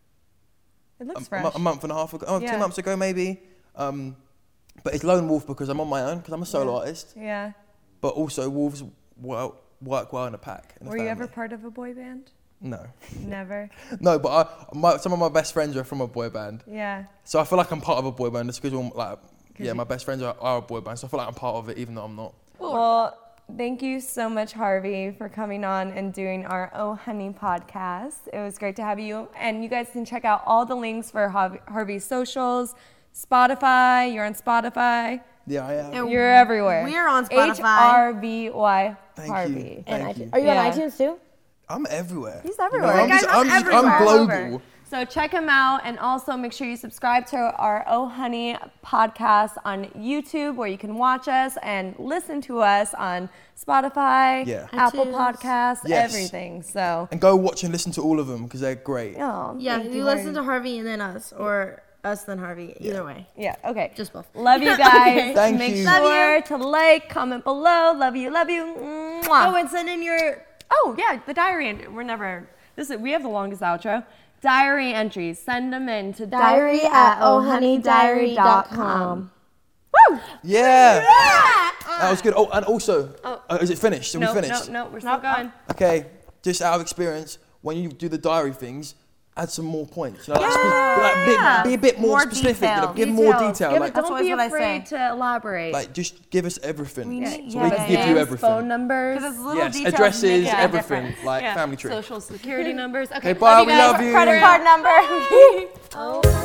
Speaker 2: It
Speaker 1: a,
Speaker 2: looks
Speaker 1: a
Speaker 2: fresh.
Speaker 1: mo- a month and a half ago, oh,
Speaker 2: Yeah.
Speaker 1: two months ago maybe. Um, but it's lone wolf because I'm on my own because I'm a solo
Speaker 2: Yeah.
Speaker 1: artist.
Speaker 2: Yeah.
Speaker 1: But also wolves well, work well in a pack. In a
Speaker 2: Were you ever
Speaker 1: family.
Speaker 2: part of a boy band?
Speaker 1: No,
Speaker 2: Never.
Speaker 1: no. But I, my, some of my best friends are from a boy band,
Speaker 2: Yeah.
Speaker 1: so I feel like I'm part of a boy band. Just because like yeah,
Speaker 2: you-
Speaker 1: my best friends are, are a boy band, so I feel like I'm part of it even though I'm not.
Speaker 2: Well, thank you so much, Harvey, for coming on and doing our Oh Honey podcast. It was great to have you. And you guys can check out all the links for Harvey, Harvey's socials, Spotify. You're on Spotify.
Speaker 1: Yeah, I am.
Speaker 3: And
Speaker 2: You're everywhere.
Speaker 3: We're on
Speaker 2: H
Speaker 3: Spotify.
Speaker 2: R V Y
Speaker 1: Thank you.
Speaker 2: Harvey.
Speaker 1: Thank
Speaker 3: And
Speaker 1: you.
Speaker 3: iTunes. Are you
Speaker 2: Yeah.
Speaker 3: on iTunes too?
Speaker 1: I'm everywhere.
Speaker 2: He's
Speaker 1: You know,
Speaker 2: everywhere.
Speaker 1: I'm,
Speaker 2: That
Speaker 1: just,
Speaker 2: guy's
Speaker 1: I'm, just,
Speaker 2: everywhere.
Speaker 1: I'm
Speaker 2: All
Speaker 1: global.
Speaker 2: over. So check him out, and also make sure you subscribe to our Oh Honey podcast on YouTube, where you can watch us and listen to us on Spotify,
Speaker 1: Yeah.
Speaker 2: Apple
Speaker 3: iTunes.
Speaker 2: Podcasts,
Speaker 1: Yes.
Speaker 2: everything. So,
Speaker 1: And go watch and listen to all of them because they're great.
Speaker 2: oh,
Speaker 3: Yeah,
Speaker 2: thank
Speaker 3: you
Speaker 2: very-
Speaker 3: listen to Harvey and then us, or us then Harvey. Either way.
Speaker 2: Yeah, okay.
Speaker 3: Just both.
Speaker 2: Love you guys.
Speaker 3: Okay.
Speaker 1: Thank
Speaker 2: Make
Speaker 1: you.
Speaker 3: Love
Speaker 2: sure
Speaker 3: you.
Speaker 2: to like, comment below. Love you, love you.
Speaker 3: Oh,
Speaker 2: Mwah.
Speaker 3: and send in your.
Speaker 2: Oh yeah, the diary. en- We're never. This is. We have the longest outro. Diary entries. Send them in to
Speaker 3: Diary at ohoneydiary dot com.
Speaker 2: Woo!
Speaker 1: Yeah. That was good. Oh, and also, uh, is it finished? Are
Speaker 2: No,
Speaker 1: we finished?
Speaker 2: no, no. We're still going.
Speaker 1: Okay, just out of experience, when you do the diary things, add some more points. You know, like, spe- like, be, be a bit more,
Speaker 3: More
Speaker 1: specific. You know,
Speaker 3: detail.
Speaker 1: give more
Speaker 3: Details.
Speaker 1: detail.
Speaker 2: Give
Speaker 1: like,
Speaker 2: it, don't
Speaker 3: always
Speaker 2: be
Speaker 3: what I
Speaker 2: afraid
Speaker 3: say.
Speaker 2: to elaborate.
Speaker 1: like, just give us everything.
Speaker 3: We
Speaker 2: Yeah,
Speaker 3: need-
Speaker 1: so
Speaker 3: yeah,
Speaker 1: we
Speaker 3: yeah,
Speaker 1: can give
Speaker 3: yeah.
Speaker 1: you
Speaker 2: Names,
Speaker 1: everything.
Speaker 2: phone numbers.
Speaker 3: Because it's little
Speaker 1: Yes,
Speaker 3: details
Speaker 1: addresses,
Speaker 3: make it
Speaker 1: everything,
Speaker 3: different.
Speaker 1: like
Speaker 2: Yeah.
Speaker 1: family tree.
Speaker 2: Social security numbers. Okay,
Speaker 1: Okay, bye.
Speaker 2: love
Speaker 1: We
Speaker 2: you guys.
Speaker 1: love you.
Speaker 3: Credit card number.
Speaker 2: Oh.